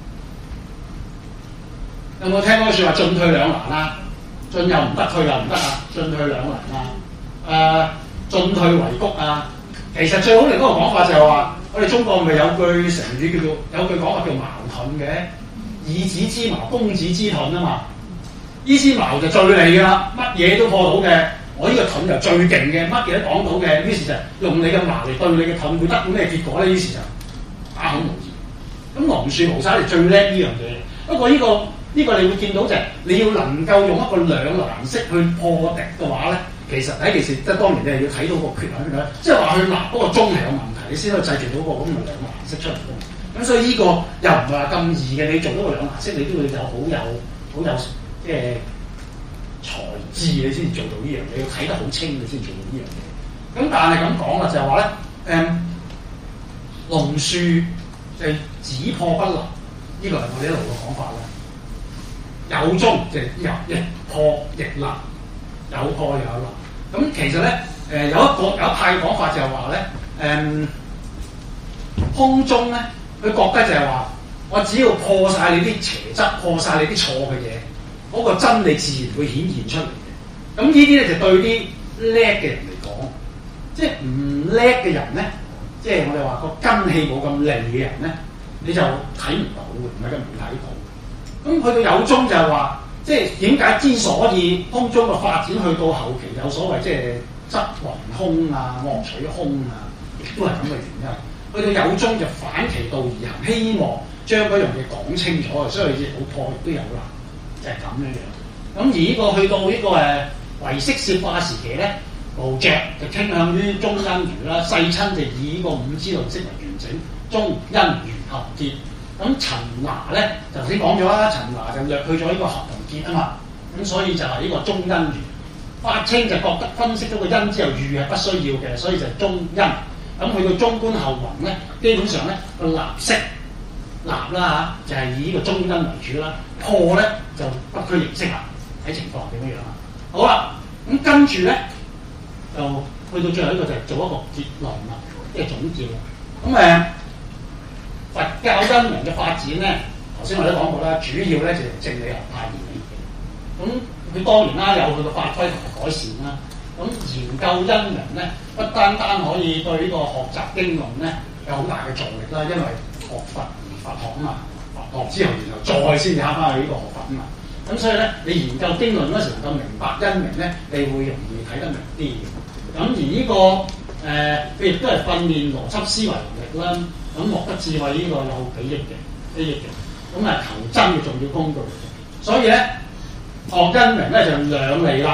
有冇聽過説話進退兩難啊？進又唔得，退又唔得啊！進退兩難啊！誒、呃，進退維谷啊！其實最好嘅嗰個講法就係話，我哋中國咪有句成語叫做有句講法叫矛盾嘅，以子之矛，攻子之盾啊嘛。呢支矛就最利㗎啦，乜嘢都破到嘅。我呢個盾就最勁嘅，乜嘢都講到嘅。於是就用你嘅矛嚟對你嘅盾，會得到咩結果咧？於是就啞口無言。咁龍樹菩薩係最叻呢樣嘢。不過呢、呢個呢、呢個你會見到就係、是、你要能夠用一個兩難釋去破敵嘅話咧。其實喺其實即係當然你係要睇到個缺陷嘅，即係話佢立嗰個鐘係有問題，你先可以製造到個咁嘅兩難釋出嚟嘅。咁所以呢個又唔係話咁易嘅，你做到個兩難釋，你都要有好有好有即係才智，你先至做到呢樣嘢，你要睇得好清，你先做到呢樣嘢。咁但係咁講啦，就係話咧，誒龍樹就係只破不立，呢、這個係我哋一路嘅講法啦。有中就係有亦破亦立。有破又有立，咁其實咧，誒、呃、有一個有一派嘅講法就係話咧，誒、嗯、空中咧，佢覺得就係話，我只要破晒你啲邪質，破晒你啲錯嘅嘢，嗰、那個真理自然會顯現出嚟嘅。咁呢啲咧就對啲叻嘅人嚟講，即係唔叻嘅人咧，即係我哋話個根氣冇咁利嘅人咧，你就睇唔到嘅，唔係咁唔睇到。咁去到有中就係話。即係點解之所以空中嘅發展去到後期有所謂即係執雲空啊、惡取空啊，亦都係咁嘅原因。去到有中就反其道而行，希望將嗰樣嘢講清楚，所以亦好破亦都有啦，就係咁樣樣。咁而呢個去到呢個誒唯識攝化時期咧，無著就傾向於中因喻啦，世親就以呢個五支論釋為完整，中因喻合結。咁陳拿咧就頭先講咗啦，陳拿就略去咗呢個合同結啊嘛，咁所以就係呢個中因喻。法清就覺得分析咗個因之後，喻係不需要嘅，所以就係中因。咁去到中觀後雲咧，基本上咧個立釋立啦嚇，就係、是、以呢個中因為主啦，破咧就不拘形式啦，睇情況點樣樣啦。好啦，咁跟住咧就去到最後呢個就係做一個結論啦，即係總結啦。咁誒。呃佛教因明嘅發展咧，頭先我都講過啦，主要咧就係正理學派而嚟嘅。咁佢當然啦，有佢嘅發揮同埋改善啦。咁研究因明咧，不單單可以對呢個學習經論咧有好大嘅助力啦，因為學佛而佛學啊嘛，佛學之後然後再先至考翻去呢個學佛啊嘛。咁所以咧，你研究經論嗰時能夠明白因明咧，你會容易睇得明啲嘅。咁而呢、這個誒，佢亦都係訓練邏輯思維能力啦。咁獲得智慧呢個有裨益嘅，裨益嘅。咁啊求真嘅重要工具。所以咧，學因明咧就兩利啦。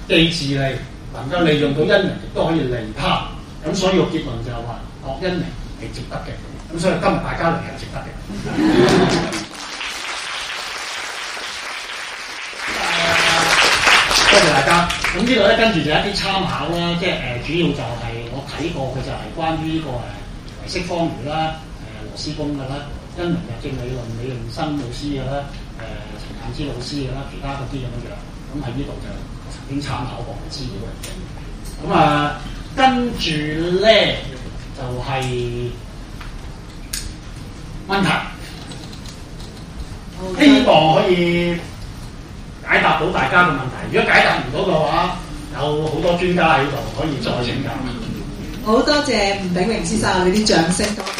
既自利，能夠利用到因明，亦都可以利他。咁所以個結論就係話學因明係值得嘅。咁所以今日大家嚟係值得嘅。多謝大家。咁呢度咧跟住就一啲參考啦，即係誒、呃、主要就係我睇過嘅就係關於呢、這個誒唯識方瑜啦、誒羅斯公嘅啦、因明日正理論李潤生老師嘅啦、誒、呃、陳雁之老師嘅啦，其他嗰啲咁樣樣。咁喺呢度就曾經參考過嘅資料嚟嘅。咁啊，跟住咧就係、是、問題，希望可以解答到大家嘅問題。如果解答唔到嘅話，有好多專家喺度可以再請教。 好多謝吳炳榮先生，你啲掌聲多謝。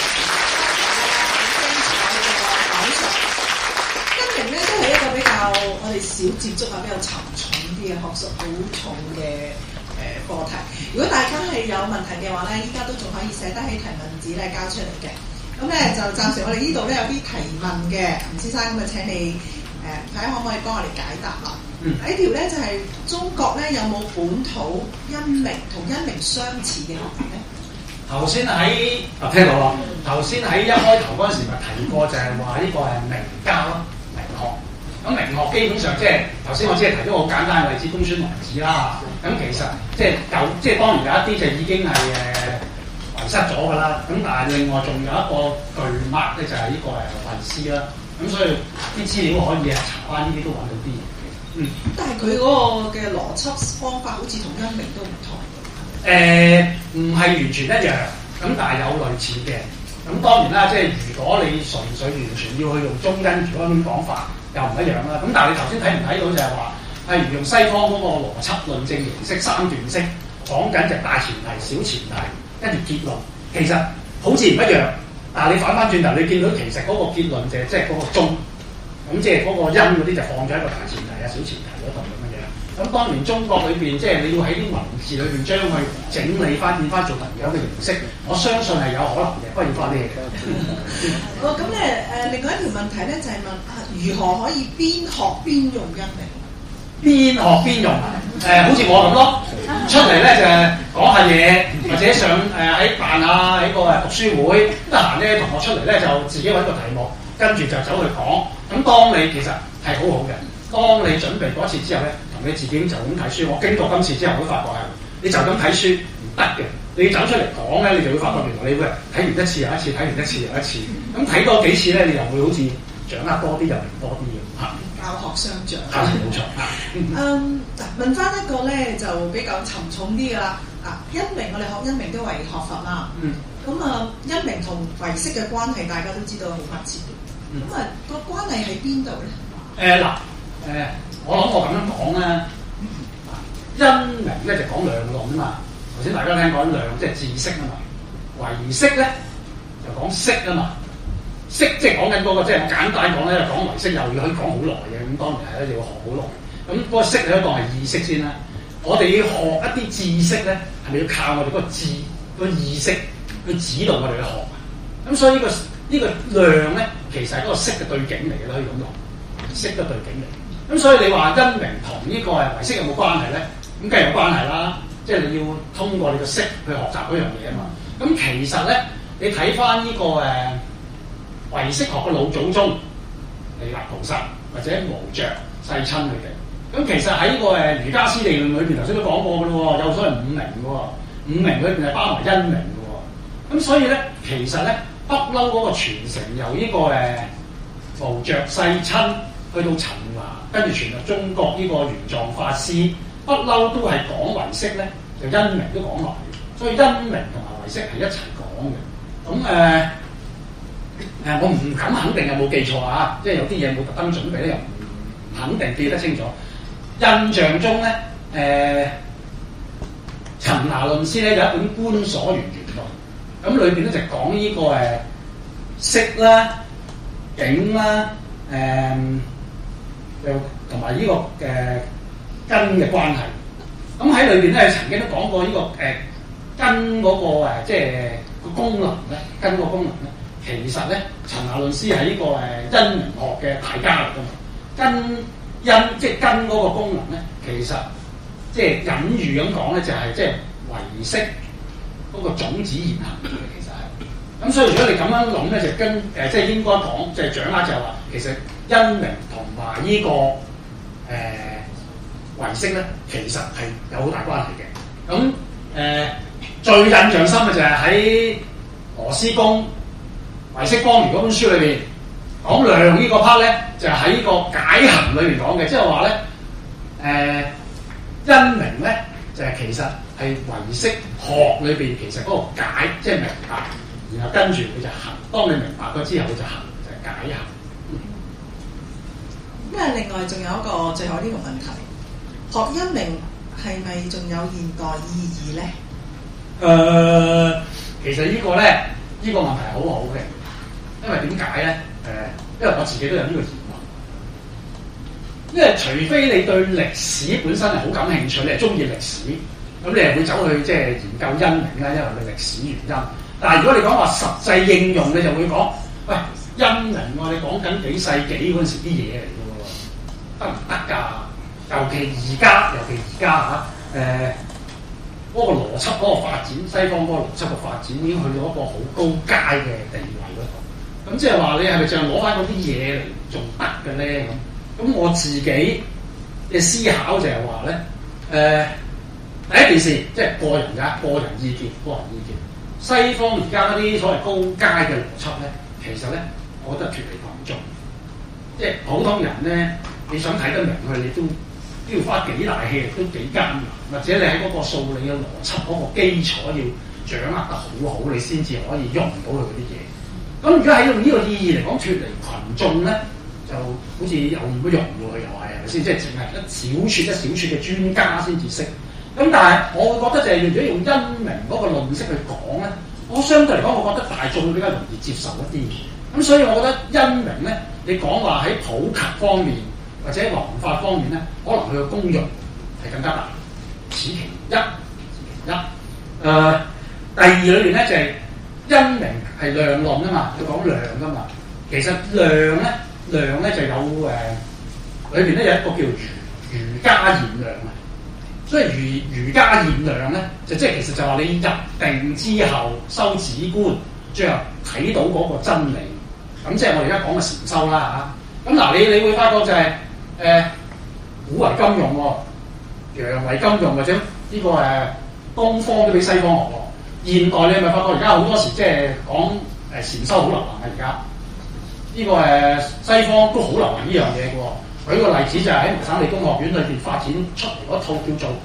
因明咧都係一個比較我哋少接觸啊，比較沉重啲嘅學術，好重嘅誒課題。如果大家係有問題嘅話咧，依家都仲可以寫得起提問紙咧交出嚟嘅。咁咧就暫時我哋呢度咧有啲提問嘅，吳先生咁啊請你。誒睇下可唔可以幫我哋解答啦？嗯，呢條咧就係、是、中國咧有冇本土因明同因明相似嘅學問咧？ 頭先喺啊聽到啦，頭先喺一開頭嗰陣時咪提過，就係話呢個係明家咯，明學。咁明學基本上即係頭先我只係提咗個好簡單嘅例子，公孫王子啦。咁其實即係有即係當然有一啲就已經係誒遺失咗㗎啦。咁但係另外仲有一個巨擘咧，就係呢個係惠施啦。咁所以啲資料可以查翻呢啲都揾到啲嘢嘅。嗯。但係佢嗰個嘅邏輯方法好似同因明都唔同。誒，唔係完全一樣，咁但係有類似嘅。咁當然啦，即係如果你純粹完全要去用中因如嗰種講法，又唔一樣啦。咁但係你頭先睇唔睇到就係話，例如用西方嗰個邏輯論證形式三段式，講緊就大前提、小前提，跟住結論，其實好似唔一樣。但係你反翻轉頭，你見到其實嗰個結論就係即係嗰個中，咁即係嗰個因嗰啲就放咗喺個大前提啊、小前提嗰度咁樣樣。咁當然中國裏邊即係你要喺啲文字裏邊將佢整理翻變翻做同樣嘅形式，我相信係有可能嘅，不過要翻啲嘢嘅。 哦，咁咧誒，另外一條問題咧就係問啊，如何可以邊學邊用因明？ 邊學邊用啊？誒、呃，好似我咁咯，出嚟咧就講下嘢，或者上誒喺辦下喺個誒讀書會，得閒咧同學出嚟咧就自己揾個題目，跟住就走去講。咁當你其實係好好嘅，當你準備嗰次之後咧，同你自己就咁睇書。我經過今次之後，我都發覺係你就咁睇書唔得嘅，你走出嚟講咧，你就會發覺原來你會睇完一次又一次，睇完一次又一次。咁睇多幾次咧，你又會好似掌握多啲，又明多啲嘅嚇。 教學相長， 係冇錯。 嗯，嗱問翻一個咧就比較沉重啲㗎啦。啊，因明我哋學因明都為學佛啦。嗯。咁啊，因明同唯識嘅關係，大家都知道好密切嘅。咁啊、嗯，個關係喺邊度咧？誒嗱、呃，誒、呃、我諗我咁樣講咧，因明咧就講量論啊嘛。頭先大家聽講量即係知識啊嘛，唯識咧就講識啊嘛。識即係講緊嗰個，即係我簡單講咧，講唯識又要可以講好耐嘅，咁當然係咧，要學好耐。咁嗰個識你都當係意識先啦。我哋要學一啲知識咧，係咪要靠我哋嗰個知、嗰個意識去指導我哋去學？咁所以呢、呢個呢、呢個量咧，其實係嗰個識嘅對境嚟嘅啦，可以咁講，識嘅對境嚟。咁所以你話因明同呢個係唯識有冇關係咧？咁梗係有關係啦。即係你要通過你個識去學習嗰樣嘢啊嘛。咁其實咧，你睇翻呢個誒。唯識學嘅老祖宗彌勒菩薩或者無著世親佢哋，咁其實喺個誒瑜伽師理論裏邊頭先都講過嘅咯喎，有所謂五明嘅喎，五明裏邊係包埋因明嘅喎，咁所以咧其實咧不嬲嗰個傳承由呢個誒無著世親去到陳華，跟住傳入中國呢個玄奘法師，不嬲都係講唯識咧，就因明都講埋，所以因明同埋唯識係一齊講嘅，咁誒。呃誒，我唔敢肯定有冇記錯啊！即係有啲嘢冇特登準備咧，又唔肯定記得清楚。印象中咧，誒、呃，陳拿論師咧有一本《觀所緣圓論》，咁裏邊咧就講呢、這個誒色啦、境啦、誒又同埋呢個誒、呃、根嘅關係。咁喺裏邊咧曾經都講過呢、這個誒、呃、根嗰、那個誒即係個功能咧，根個功能咧。其實咧，陳拿論師係呢個誒因明學嘅大家嚟㗎嘛。根因即係根嗰個功能咧，其實即係隱喻咁講咧，就係即係遺式嗰個種子言行嘅，其實係。咁所以如果你咁樣諗咧，就跟誒、呃、即係應該講，即係掌握就係話，其實因明同埋呢個誒、呃、遺式咧，其實係有好大關係嘅。咁誒、呃、最印象深嘅就係喺羅斯公遺式綱要嗰本書裏邊講量呢個 part 咧，就係喺呢個解行裏邊講嘅，即係話咧誒因明咧就係、是、其實係遺式學裏邊其實嗰個解即係、就是、明白，然後跟住佢就行。當你明白咗之後，佢就行就係、是、解行。 咁啊，另外仲有一個最後呢個問題，學因明係咪仲有現代意義咧？ 誒、呃，其實個呢個咧，呢、這個問題係好好嘅，因為點解咧？誒、呃，因為我自己都有呢個疑問，因為除非你對歷史本身係好感興趣，你係中意歷史，咁你係會走去即係研究因明啦，因為佢歷史原因。但係如果你講話實際應用，你就會講，喂，因明喎，你講緊幾世紀嗰陣時啲嘢嚟嘅喎，得唔得㗎？尤其而家，尤其而家嚇，誒、呃。嗰個邏輯嗰個發展，西方嗰個邏輯嘅發展已經去到一個好高階嘅地位嗰度。咁即係話你係咪淨係攞翻嗰啲嘢嚟仲得嘅咧？咁咁我自己嘅思考就係話咧，誒、呃、第一件事即係個人㗎，個人意見，個人意見。西方而家嗰啲所謂高階嘅邏輯咧，其實咧，我覺得脫離群眾。即係普通人咧，你想睇得明佢，你都都要花幾大氣力，都幾艱難。或者你喺嗰個數理嘅邏輯嗰個基礎要掌握得好好，你先至可以用到佢嗰啲嘢。咁如果喺用呢個意義嚟講，脫離群眾咧，就好似又唔乜用喎，又係係咪先？即係淨係一小撮一小撮嘅專家先至識。咁但係我會覺得就係如果用因明嗰個論式去講咧，我相對嚟講，我覺得大眾會比較容易接受一啲。咁所以我覺得因明咧，你講話喺普及方面或者文化方面咧，可能佢嘅功用係更加大。此其一，此其一。誒、呃，第二裏邊咧就係、是、因明係量論啊嘛，要講量噶嘛。其實量咧，量咧就有誒，裏邊咧有一個叫儒儒家驗量啊。所以儒儒家驗量咧，就即係其實就話你入定之後修止觀，最後睇到嗰個真理。咁即係我哋而家講嘅禪修啦嚇。咁嗱，你你會發覺就係、是、誒、呃、古為今用喎。洋為今用，或者呢、這個誒、呃、東方都俾西方學喎。現代你係咪發覺而家好多時即係講誒禪修好流行啊？而家呢個誒、呃、西方都好流行呢樣嘢嘅喎。舉個例子就係喺麻省理工學院裏邊發展出嚟嗰套叫做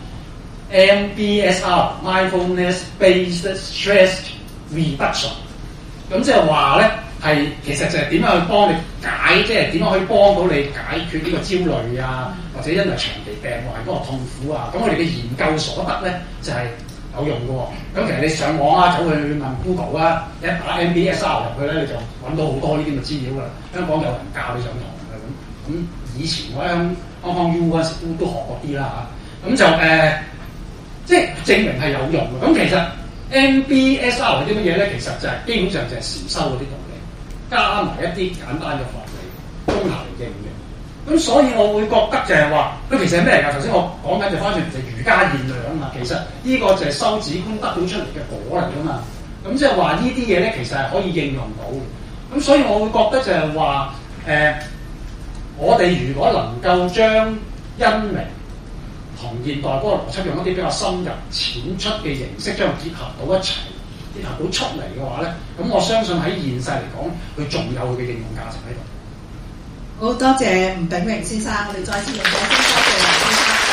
M B S R（Mindfulness Based Stress Reduction）。咁即係話咧，係其實就係點樣去幫你解，即係點樣可以幫到你解決呢個焦慮啊，或者因為長期病患嗰個痛苦啊。咁我哋嘅研究所得咧就係、是、有用嘅喎。咁其實你上網啊，走去問 Google 啊，一打 M B S R 入去咧，你就揾到好多呢啲嘅資料㗎啦。香港有人教你上堂嘅咁。咁以前我喺香港 U 嗰陣時都都學過啲啦嚇。咁就誒、呃，即係證明係有用嘅。咁其實 M B S R 係啲乜嘢咧？其實就係、是、基本上就係禪修嗰啲道理，加埋一啲簡單嘅法理，綜合嚟嘅咁樣。咁所以我會覺得就係話，佢其實係咩嚟㗎？頭先我講緊就翻轉就儒家驗量啊嘛。其實呢個就係修止觀得到出嚟嘅果嚟㗎嘛。咁即係話呢啲嘢咧，其實係可以應用到嘅。咁所以我會覺得就係話，誒、呃，我哋如果能夠將因明同現代嗰個邏輯用一啲比較深入淺出嘅形式，將佢結合到一齊，結合到出嚟嘅話咧，咁我相信喺現世嚟講，佢仲有佢嘅應用價值喺度。 好多謝吳炳榮先生，我哋再次用掌聲多謝吳先生。